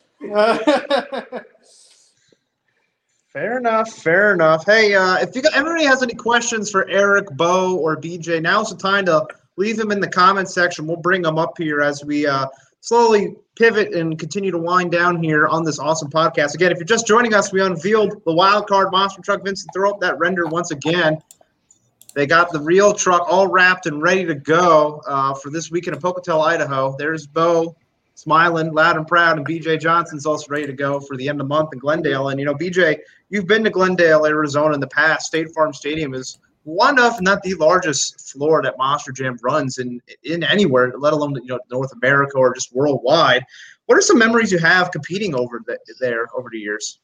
Fair enough. Fair enough. Hey, uh, if you got, everybody has any questions for Eric, Bo, or B J, now's the time to leave them in the comment section. We'll bring them up here as we uh, slowly pivot and continue to wind down here on this awesome podcast. Again, if you're just joining us, we unveiled the wild card monster truck. Vincent, throw up that render once again. They got the real truck all wrapped and ready to go uh, for this weekend in Pocatello, Idaho. There's Bo smiling loud and proud, and B J Johnson's also ready to go for the end of the month in Glendale. And, you know, B J, you've been to Glendale, Arizona in the past. State Farm Stadium is one of, not the largest floor that Monster Jam runs in in anywhere, let alone, you know, North America or just worldwide. What are some memories you have competing over the, there over the years?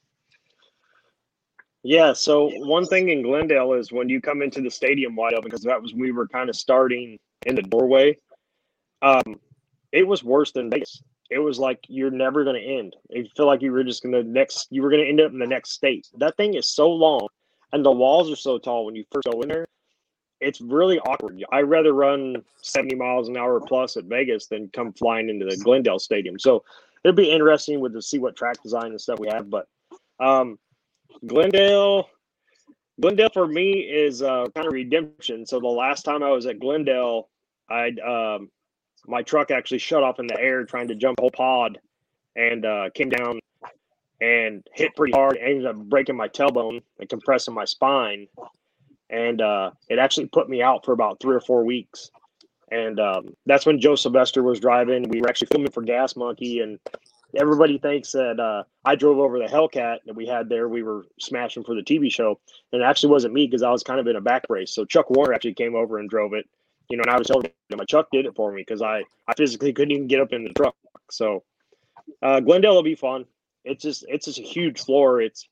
Yeah, so one thing in Glendale is when you come into the stadium wide open, because that was we were kind of starting in the doorway. Um, it was worse than Vegas. It was like you're never going to end. You feel like you were just going to next. You were going to end up in the next state. That thing is so long, and the walls are so tall when you first go in there. It's really awkward. I'd rather run seventy miles an hour plus at Vegas than come flying into the Glendale Stadium. So it'd be interesting with to see what track design and stuff we have. But um, Glendale, Glendale for me is uh, kind of redemption. So the last time I was at Glendale, I'd um, my truck actually shut off in the air trying to jump a whole pod, and uh, came down and hit pretty hard. And ended up breaking my tailbone and compressing my spine, and uh, it actually put me out for about three or four weeks. And um, that's when Joe Sylvester was driving. We were actually filming for Gas Monkey, and everybody thinks that uh, I drove over the Hellcat that we had there. We were smashing for the T V show, and it actually wasn't me because I was kind of in a back race. So Chuck Warner actually came over and drove it, you know, and I was telling him my Chuck did it for me because I, I physically couldn't even get up in the truck. So uh, Glendale will be fun. It's just it's just a huge floor. It's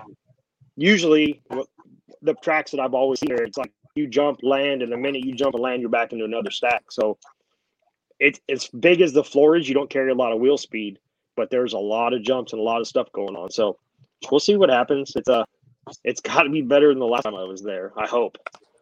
usually the tracks that I've always seen there. It's like you jump, land, and the minute you jump and land, you're back into another stack. So it's as big as the floor is, you don't carry a lot of wheel speed, but there's a lot of jumps and a lot of stuff going on. So we'll see what happens. It's a, it's got to be better than the last time I was there, I hope.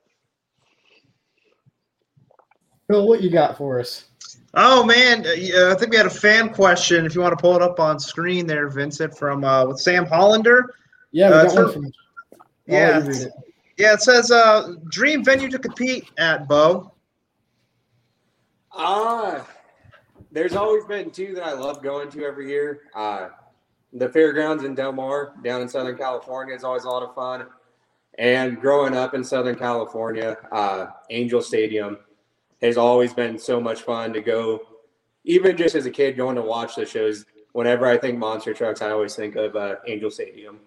Phil, what you got for us? Oh, man, uh, I think we had a fan question. If you want to pull it up on screen there, Vincent, from uh, with Sam Hollander. Yeah, we uh, got one from. Yeah, it. yeah. It says uh, dream venue to compete at, Bo. Ah, uh, there's always been two that I love going to every year. Uh, the fairgrounds in Del Mar down in Southern California is always a lot of fun. And growing up in Southern California, uh, Angel Stadium has always been so much fun to go. Even just as a kid going to watch the shows, whenever I think monster trucks, I always think of uh, Angel Stadium.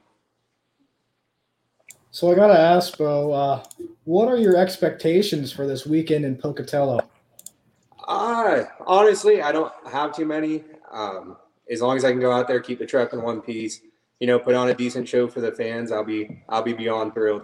So I got to ask, Bo, uh, what are your expectations for this weekend in Pocatello? Uh, honestly, I don't have too many. Um, as long as I can go out there, keep the truck in one piece, you know, put on a decent show for the fans, I'll be I'll be beyond thrilled.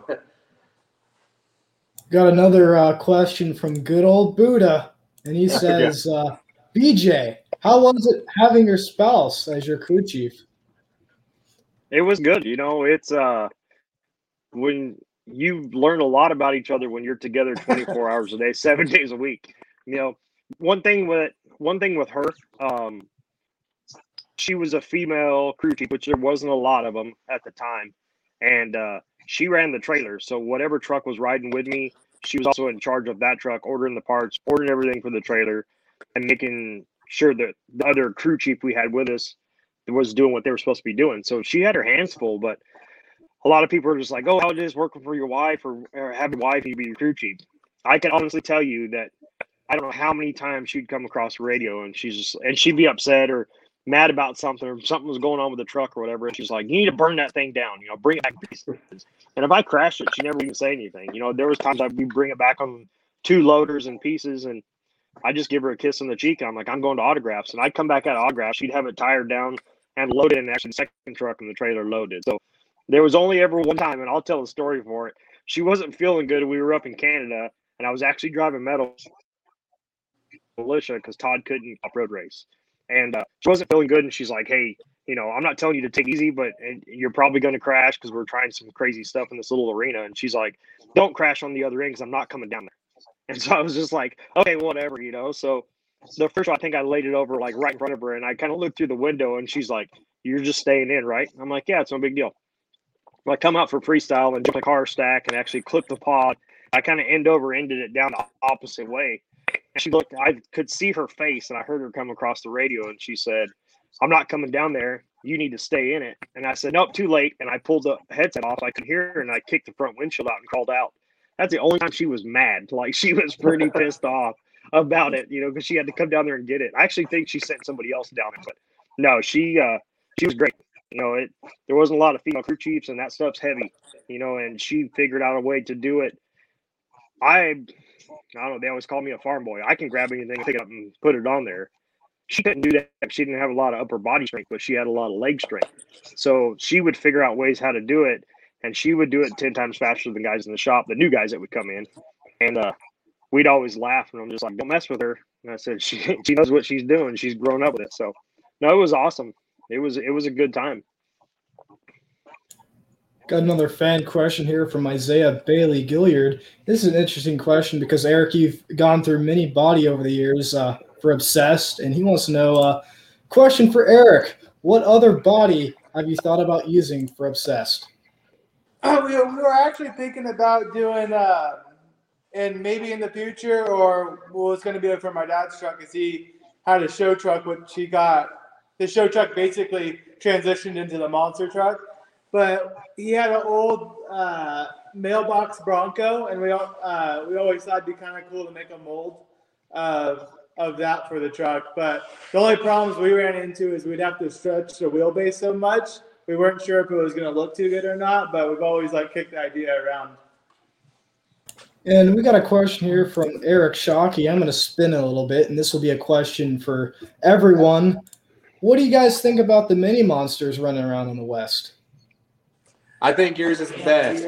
Got another uh, question from good old Buddha, and he says, uh, B J, how was it having your spouse as your crew chief? It was good. You know, it's uh, when you learn a lot about each other when you're together twenty-four hours a day, seven days a week. You know, one thing with one thing with her, um, she was a female crew chief, which there wasn't a lot of them at the time, and uh, she ran the trailer. So whatever truck was riding with me, she was also in charge of that truck, ordering the parts, ordering everything for the trailer, and making sure that the other crew chief we had with us was doing what they were supposed to be doing. So she had her hands full, but a lot of people are just like, oh, how it is working for your wife or, or have your wife and you be your crew chief. I can honestly tell you that I don't know how many times she'd come across the radio and she's just, and she'd be upset or mad about something or something was going on with the truck or whatever. And she's like, you need to burn that thing down, you know, bring it back to pieces. And if I crashed it, she never even say anything. You know, there was times I'd be bring it back on two loaders and pieces and I just give her a kiss on the cheek. I'm like, I'm going to autographs. And I'd come back out of autographs. She'd have it tired down and loaded, and actually the second truck in the trailer loaded. So there was only ever one time, and I'll tell a story for it. She wasn't feeling good. We were up in Canada, and I was actually driving metal militia because Todd couldn't off-road race. And uh, she wasn't feeling good, and she's like, hey, you know, I'm not telling you to take it easy, but you're probably going to crash because we're trying some crazy stuff in this little arena. And she's like, don't crash on the other end because I'm not coming down there. And so I was just like, okay, whatever, you know. So the first one, I think I laid it over like right in front of her, and I kind of looked through the window, and she's like, you're just staying in, right? I'm like, yeah, it's no big deal. I come out for freestyle and jump the car stack and actually clip the pod. I kind of end over ended it down the opposite way. And she looked, I could see her face, and I heard her come across the radio, and she said, I'm not coming down there. You need to stay in it. And I said, nope, too late. And I pulled the headset off. I could hear her, and I kicked the front windshield out and crawled out. That's the only time she was mad. Like, she was pretty pissed off about it, you know, because she had to come down there and get it. I actually think she sent somebody else down there, but no, she uh, she was great. You know, it there wasn't a lot of female crew chiefs, and that stuff's heavy, you know, and she figured out a way to do it. I, I don't know, they always call me a farm boy. I can grab anything, pick it up, and put it on there. She couldn't do that. She didn't have a lot of upper body strength, but she had a lot of leg strength. So she would figure out ways how to do it, and she would do it ten times faster than guys in the shop, the new guys that would come in. And uh, we'd always laugh, and I'm just like, don't mess with her. And I said, she she knows what she's doing. She's grown up with it. So, no, it was awesome. It was it was a good time. Got another fan question here from Isaiah Bailey Gilliard. This is an interesting question because, Eric, you've gone through many body over the years uh, for Obsessed, and he wants to know, uh, question for Eric, what other body have you thought about using for Obsessed? Uh, we, we were actually thinking about doing, uh, and maybe in the future, or what was going to be for my dad's truck, is he had a show truck, which he got. The show truck basically transitioned into the monster truck, but he had an old uh, mailbox Bronco, and we uh, we always thought it'd be kind of cool to make a mold of of that for the truck. But the only problems we ran into is we'd have to stretch the wheelbase so much. We weren't sure if it was going to look too good or not, but we've always like kicked the idea around. And we got a question here from Eric Shockey. I'm going to spin it a little bit, and this will be a question for everyone. What do you guys think about the mini monsters running around in the West? I think yours is the best.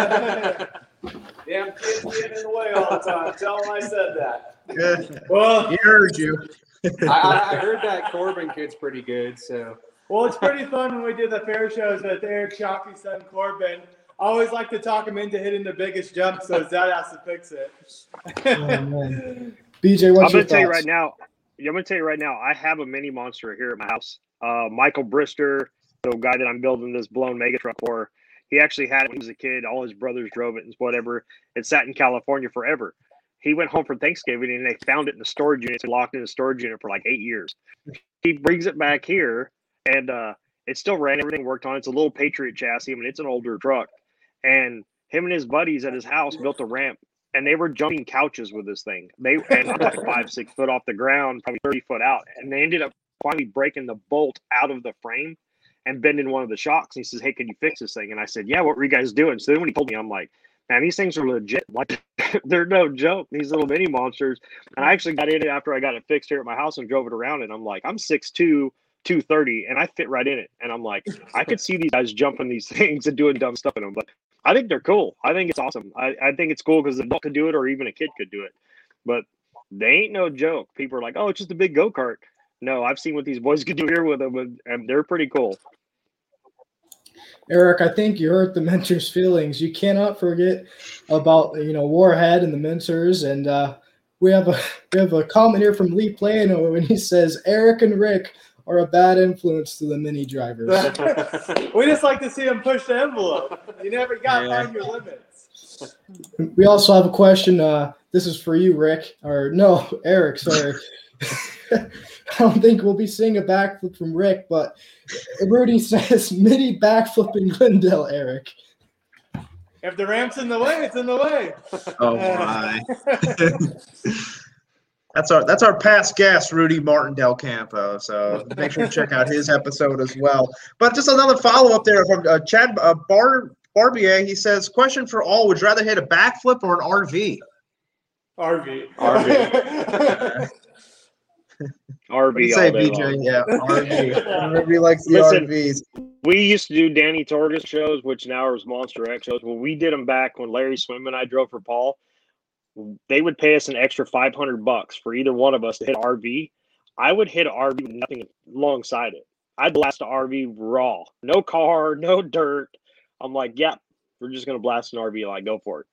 Damn kids getting in the way all the time. Tell them I said that. Yeah. Well, He heard you. I, I, I heard that Corbin kid's pretty good. So well, it's pretty fun when we do the fair shows with Eric Shockey's son Corbin. I always like to talk him into hitting the biggest jump, so his dad has to fix it. Oh, man. B J, what's I'm your gonna tell you thoughts? right now. I'm gonna tell you right now. I have a mini monster here at my house. Uh, Michael Brister, the guy that I'm building this blown mega truck for, he actually had it when he was a kid. All his brothers drove it and whatever. It sat in California forever. He went home for Thanksgiving and they found it in the storage unit. It's locked in the storage unit for like eight years. He brings it back here and uh, it still ran. Everything worked on it. It's a little Patriot chassis. I mean, it's an older truck. And him and his buddies at his house built a ramp. And they were jumping couches with this thing. They and I'm like five, six foot off the ground, probably thirty foot out. And they ended up finally breaking the bolt out of the frame and bending one of the shocks. And he says, hey, can you fix this thing? And I said, yeah, what were you guys doing? So then when he told me, I'm like, man, these things are legit. Like, they're no joke, these little mini monsters. And I actually got in it after I got it fixed here at my house and drove it around. And I'm like, I'm six two, two thirty, and I fit right in it. And I'm like, I could see these guys jumping these things and doing dumb stuff in them. But I think they're cool. I think it's awesome. I, I think it's cool because an adult could do it or even a kid could do it. But they ain't no joke. People are like, oh, it's just a big go-kart. No, I've seen what these boys can do here with them, and they're pretty cool. Eric, I think you hurt the Mentors' feelings. You cannot forget about, you know, Warhead and the Mentors. And uh, we have a we have a comment here from Lee Plano, and he says Eric and Rick are a bad influence to the mini drivers. We just like to see them push the envelope. You never got to Yeah. find your limits. We also have a question. Uh, this is for you, Rick, or no, Eric. Sorry. I don't think we'll be seeing a backflip from Rick, but Rudy says mini backflip in Glendale, Eric. If the ramp's in the way, it's in the way. Oh my. That's our that's our past guest, Rudy Martin Del Campo. So make sure to check out his episode as well. But just another follow up there from uh, Chad uh, Bar Barbier. He says, "Question for all: would you rather hit a backflip or an R V?" R V. R V. R What do V you say, all day B J? long. Yeah, R V. Everybody likes the Listen. R Vs. We used to do Danny Torres shows, which now is Monster X shows. When we did them back when Larry Swim and I drove for Paul, they would pay us an extra five hundred bucks for either one of us to hit an R V. I would hit an R V with nothing alongside it. I'd blast an R V raw. No car, no dirt. I'm like, yeah, we're just going to blast an R V. Like, go for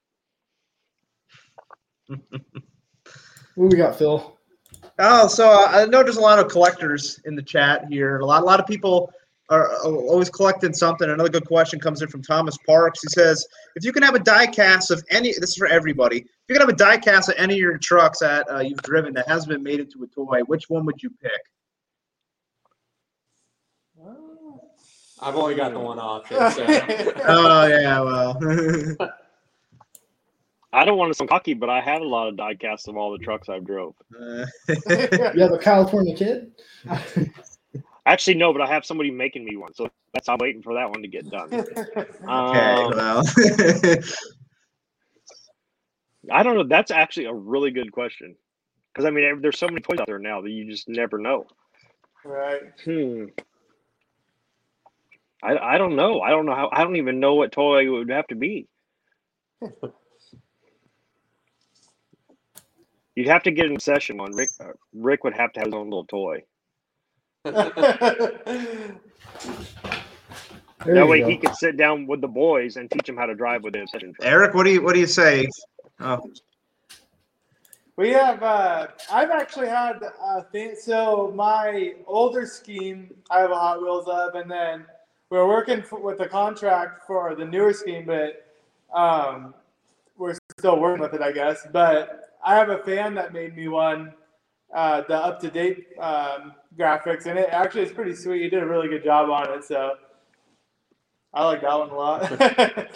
it. What we got, Phil? Oh, so uh, I know there's a lot of collectors in the chat here. A lot, a lot of people are uh, always collecting something. Another good question comes in from Thomas Parks. He says, if you can have a die cast of any, this is for everybody, if you can have a die cast of any of your trucks that uh, you've driven that hasn't been made into a toy, which one would you pick? I've only got the one option. So. Oh, yeah, well. I don't want to sound cocky, but I have a lot of die casts of all the trucks I've drove. Uh, You have a California kid? Actually, no, but I have somebody making me one. So that's I'm waiting for that one to get done. okay, Um, well. I don't know. That's actually a really good question. Because, I mean, there's so many toys out there now that you just never know. Right. Hmm. I, I don't know. I don't know how. I don't even know what toy it would have to be. You'd have to get an obsession one. Rick uh, Rick would have to have his own little toy. There That you way go. he could sit down with the boys and teach them how to drive with the obsession. truck. Eric, what do you what do you say? Oh, We have, uh, I've actually had a thing. So my older scheme, I have a Hot Wheels of, and then we're working for, with the contract for the newer scheme, but um, we're still working with it, I guess. But I have a fan that made me one, uh, the up-to-date um, graphics, and it actually is pretty sweet. You did a really good job on it, so I like that one a lot.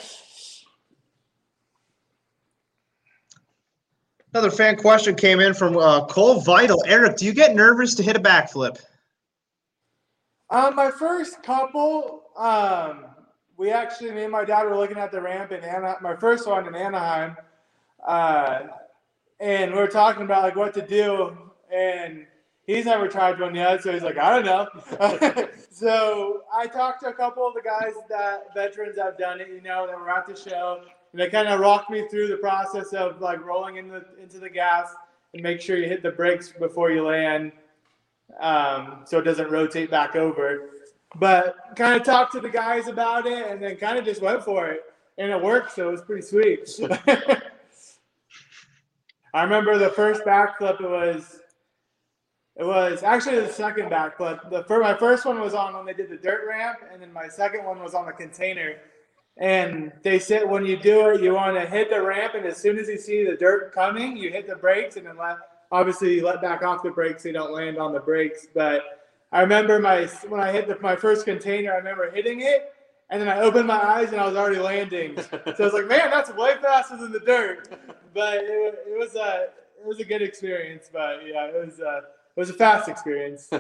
another fan question came in from uh, Cole Vital. Eric, do you get nervous to hit a backflip? Um, my first couple, um, we actually, me and my dad were looking at the ramp in Anaheim, my first one in Anaheim, uh, and we were talking about like what to do, and he's never tried one yet, so he's like, I don't know. So I talked to a couple of the guys that veterans that have done it, you know, that were at the show, and they kind of walked me through the process of like rolling in the, into the gas and make sure you hit the brakes before you land. Um, so it doesn't rotate back over. But kind of talked to the guys about it and then kind of just went for it. And it worked, so it was pretty sweet. I remember the first backflip, it was it was actually the second backflip. The first, my first one was on when they did the dirt ramp, and then my second one was on the container. And they said when you do it, you want to hit the ramp, and as soon as you see the dirt coming, you hit the brakes, and then let, obviously you let back off the brakes so you don't land on the brakes. But I remember my when I hit the, my first container, I remember hitting it, and then I opened my eyes and I was already landing. So I was like, man, that's way faster than the dirt. But it, it was a it was a good experience. But yeah, it was a, it was a fast experience.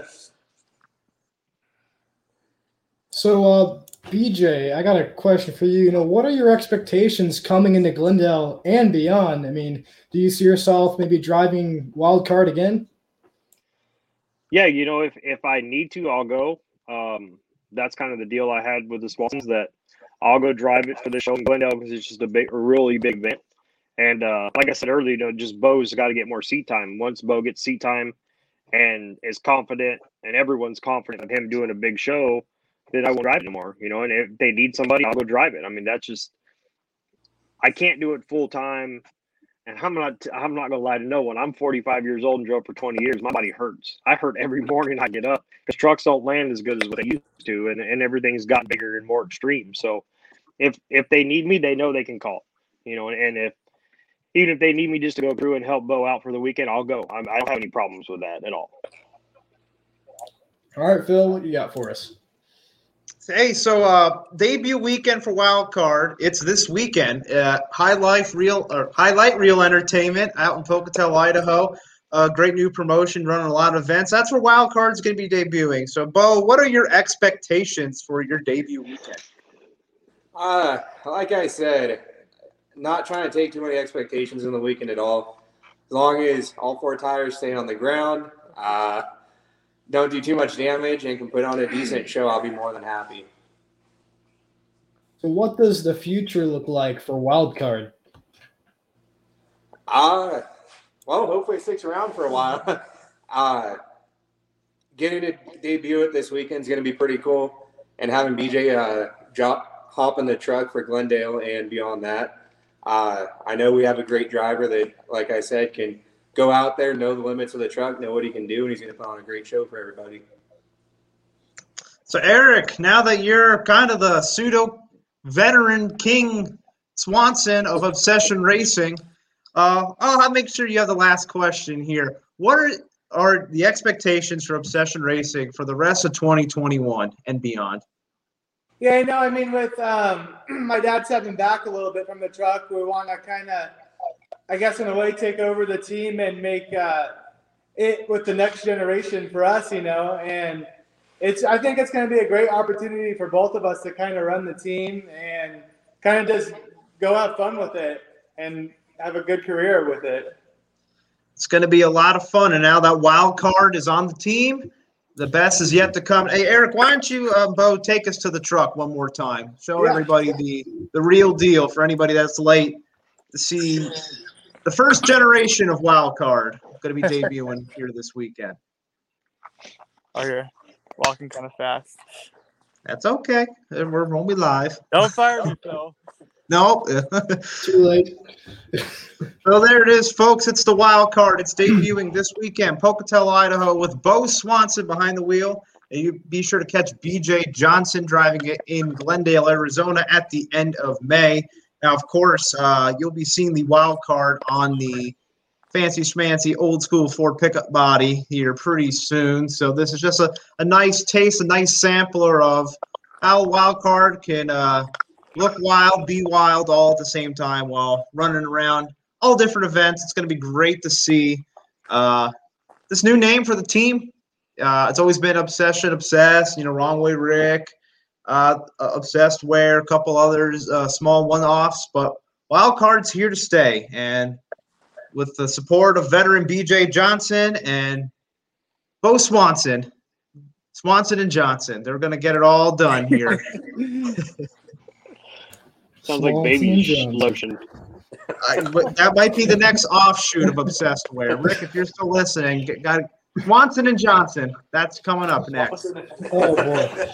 So, uh, B J, I got a question for you. You know, what are your expectations coming into Glendale and beyond? I mean, do you see yourself maybe driving wild card again? Yeah, you know, if if I need to, I'll go. Um, that's kind of the deal I had with the Swans, that I'll go drive it for the show in Glendale because it's just a big, a really big event. And uh, like I said earlier, you know, just Bo's got to get more seat time. Once Bo gets seat time and is confident, and everyone's confident of him doing a big show, then I won't drive anymore. You know, and if they need somebody, I'll go drive it. I mean, that's just, I can't do it full time And I'm not I'm not gonna lie to no one. I'm forty-five years old and drove for twenty years. My body hurts. I hurt every morning I get up because trucks don't land as good as what they used to, and, and everything's gotten bigger and more extreme. So if if they need me, they know they can call. You know, and, and if even if they need me just to go through and help Bo out for the weekend, I'll go. I'm, I don't have any problems with that at all. All right, Phil, what you got for us? Hey, so uh, debut weekend for Wild Card. It's this weekend. Uh, High Life Real or Highlight Real Entertainment out in Pocatello, Idaho. Uh, great new promotion, running a lot of events. That's where Wild Card's going to be debuting. So, Bo, what are your expectations for your debut weekend? Uh, like I said, not trying to take too many expectations in the weekend at all. As long as all four tires stay on the ground, uh, don't do too much damage, and can put on a decent show, I'll be more than happy. So what does the future look like for Wild Card? Uh, well, hopefully it sticks around for a while. uh, getting to debut it this weekend is going to be pretty cool, and having B J uh, drop, hop in the truck for Glendale and beyond that. Uh, I know we have a great driver that, like I said, can go out there, know the limits of the truck, know what he can do, and he's going to put on a great show for everybody. So, Eric, now that you're kind of the pseudo veteran King Swanson of Obsession Racing, uh, I'll make sure you have the last question here. What are, are the expectations for Obsession Racing for the rest of twenty twenty-one and beyond? Yeah, no, I mean, with um, my dad stepping back a little bit from the truck, we want to kind of, I guess, in a way, take over the team and make uh, it with the next generation for us, you know. And it's, I think it's going to be a great opportunity for both of us to kind of run the team and kind of just go have fun with it and have a good career with it. It's going to be a lot of fun. And now that Wild Card is on the team, the best is yet to come. Hey, Eric, why don't you, uh, Bo, take us to the truck one more time? Show Yeah. everybody the, the real deal for anybody that's late to see the first generation of Wild Card going to be debuting here this weekend. Oh, you're walking kind of fast. That's okay. We're only live. Don't fire me, Phil. No. Too late. So there it is, folks. It's the Wild Card. It's debuting this weekend, Pocatello, Idaho, with Bo Swanson behind the wheel. And you be sure to catch B J Johnson driving it in Glendale, Arizona at the end of May. Now, of course, uh, you'll be seeing the Wild Card on the fancy schmancy old school Ford pickup body here pretty soon. So this is just a, a nice taste, a nice sampler of how Wild Card can uh, look wild, be wild all at the same time while running around all different events. It's going to be great to see uh, this new name for the team. Uh, it's always been Obsession, Obsessed, you know, Wrong Way Rick, uh, Obsessed Wear, a couple others, uh, small one-offs, but Wild Card's here to stay. And with the support of veteran B J Johnson and Bo Swanson, Swanson and Johnson, they're going to get it all done here. Sounds like baby lotion. I, but that might be the next offshoot of Obsessed Wear. Rick, if you're still listening, get, got Swanson and Johnson. That's coming up next. Oh, boy.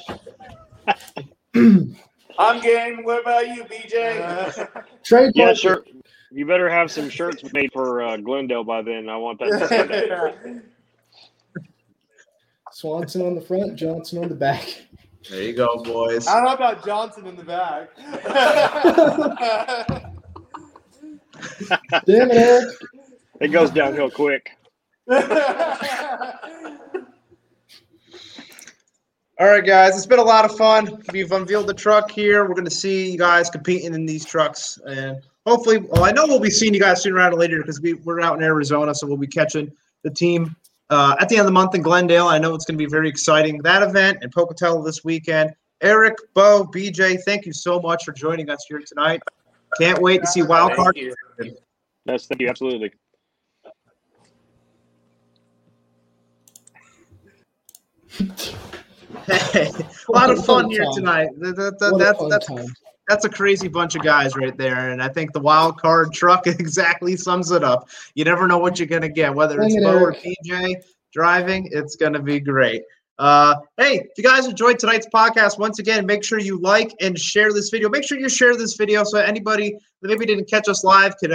I'm game. What about you, B J? Uh, Trade Yeah, market. sure. You better have some shirts made for uh, Glendale by then. I want that to start out. Swanson on the front, Johnson on the back. There you go, boys. I don't know about Johnson in the back. Damn it, Eric. It goes downhill quick. All right, guys, it's been a lot of fun. We've unveiled the truck here. We're going to see you guys competing in these trucks. And hopefully, well, I know we'll be seeing you guys sooner rather than later because we, we're out in Arizona, so we'll be catching the team uh, at the end of the month in Glendale. I know it's going to be very exciting, that event in Pocatello this weekend. Eric, Bo, B J, thank you so much for joining us here tonight. Can't wait to see Wild Card. Yes, thank you. Absolutely. Hey, a lot of fun here tonight. That, that, that, What a that's fun that's time. that's a crazy bunch of guys right there, and I think the Wild Card truck exactly sums it up. You never know what you're gonna get, whether it's Dang it, Bo or Eric. P J driving. It's gonna be great. Uh, hey, if you guys enjoyed tonight's podcast, once again, make sure you like and share this video. Make sure you share this video so anybody that maybe didn't catch us live could uh,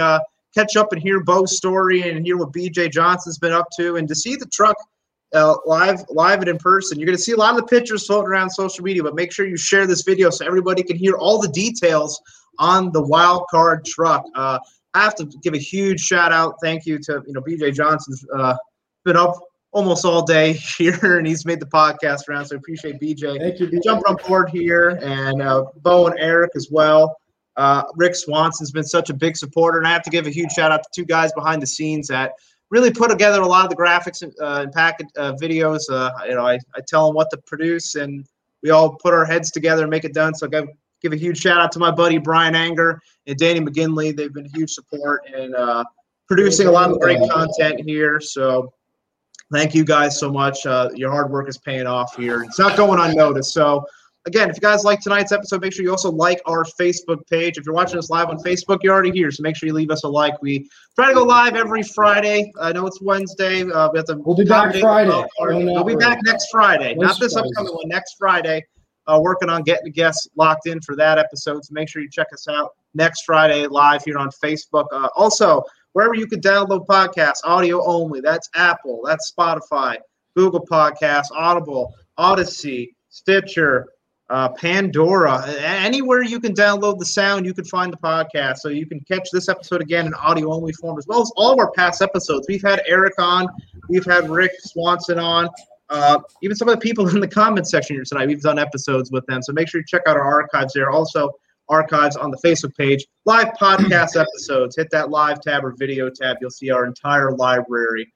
catch up and hear Bo's story and hear what B J Johnson's been up to, and to see the truck uh, live live and in person. You're going to see a lot of the pictures floating around social media, but make sure you share this video so everybody can hear all the details on the wild card truck. Uh, I have to give a huge shout out, thank you to you know B J Johnson's uh, been up almost all day here, and he's made the podcast around, so I appreciate B J. Thank you, B J. Jumping on board here, and uh, Bo and Eric as well. Uh, Rick Swanson's been such a big supporter, and I have to give a huge shout out to two guys behind the scenes that really put together a lot of the graphics and, uh, and packet uh, videos. Uh, you know, I, I tell them what to produce, and we all put our heads together and make it done. So I give, give a huge shout out to my buddy Brian Anger and Danny McGinley. They've been a huge support in uh, producing a lot of great content here. So thank you guys so much. Uh, your hard work is paying off here. It's not going unnoticed. So again, if you guys like tonight's episode, make sure you also like our Facebook page. If you're watching us live on Facebook, you're already here, so make sure you leave us a like. We try to go live every Friday. I know it's Wednesday. Uh, we have to We'll be back Friday. We'll be back next Friday, No not this surprises. upcoming one. Next Friday. Uh, working on getting the guests locked in for that episode, so make sure you check us out next Friday live here on Facebook. Uh, also, wherever you can download podcasts, audio only. That's Apple, that's Spotify, Google Podcasts, Audible, Odyssey, Stitcher, Uh, Pandora, anywhere you can download the sound, you can find the podcast. So you can catch this episode again in audio only form, as well as all of our past episodes. We've had Eric on, we've had Rick Swanson on, uh, even some of the people in the comment section here tonight. We've done episodes with them. So make sure you check out our archives there. Also, archives on the Facebook page. Live podcast episodes. Hit that live tab or video tab. You'll see our entire library.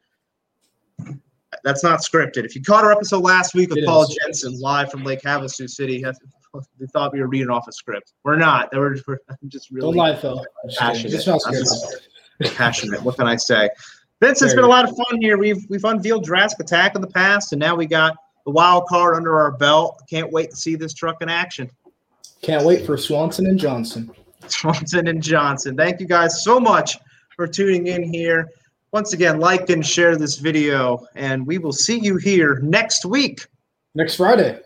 That's not scripted. If you caught our episode last week with It Paul is. Jensen live from Lake Havasu City, we thought we were reading off a script. We're not. We're, we're just really Don't lie, Phil. Just kidding. passionate. It's not I'm good. just passionate. What can I say? Vince, it's Very been a lot of fun here. We've we've unveiled Jurassic Attack in the past, and now we got the wild card under our belt. Can't wait to see this truck in action. Can't wait for Swanson and Johnson. Swanson and Johnson. Thank you guys so much for tuning in here. Once again, like and share this video, and we will see you here next week. Next Friday.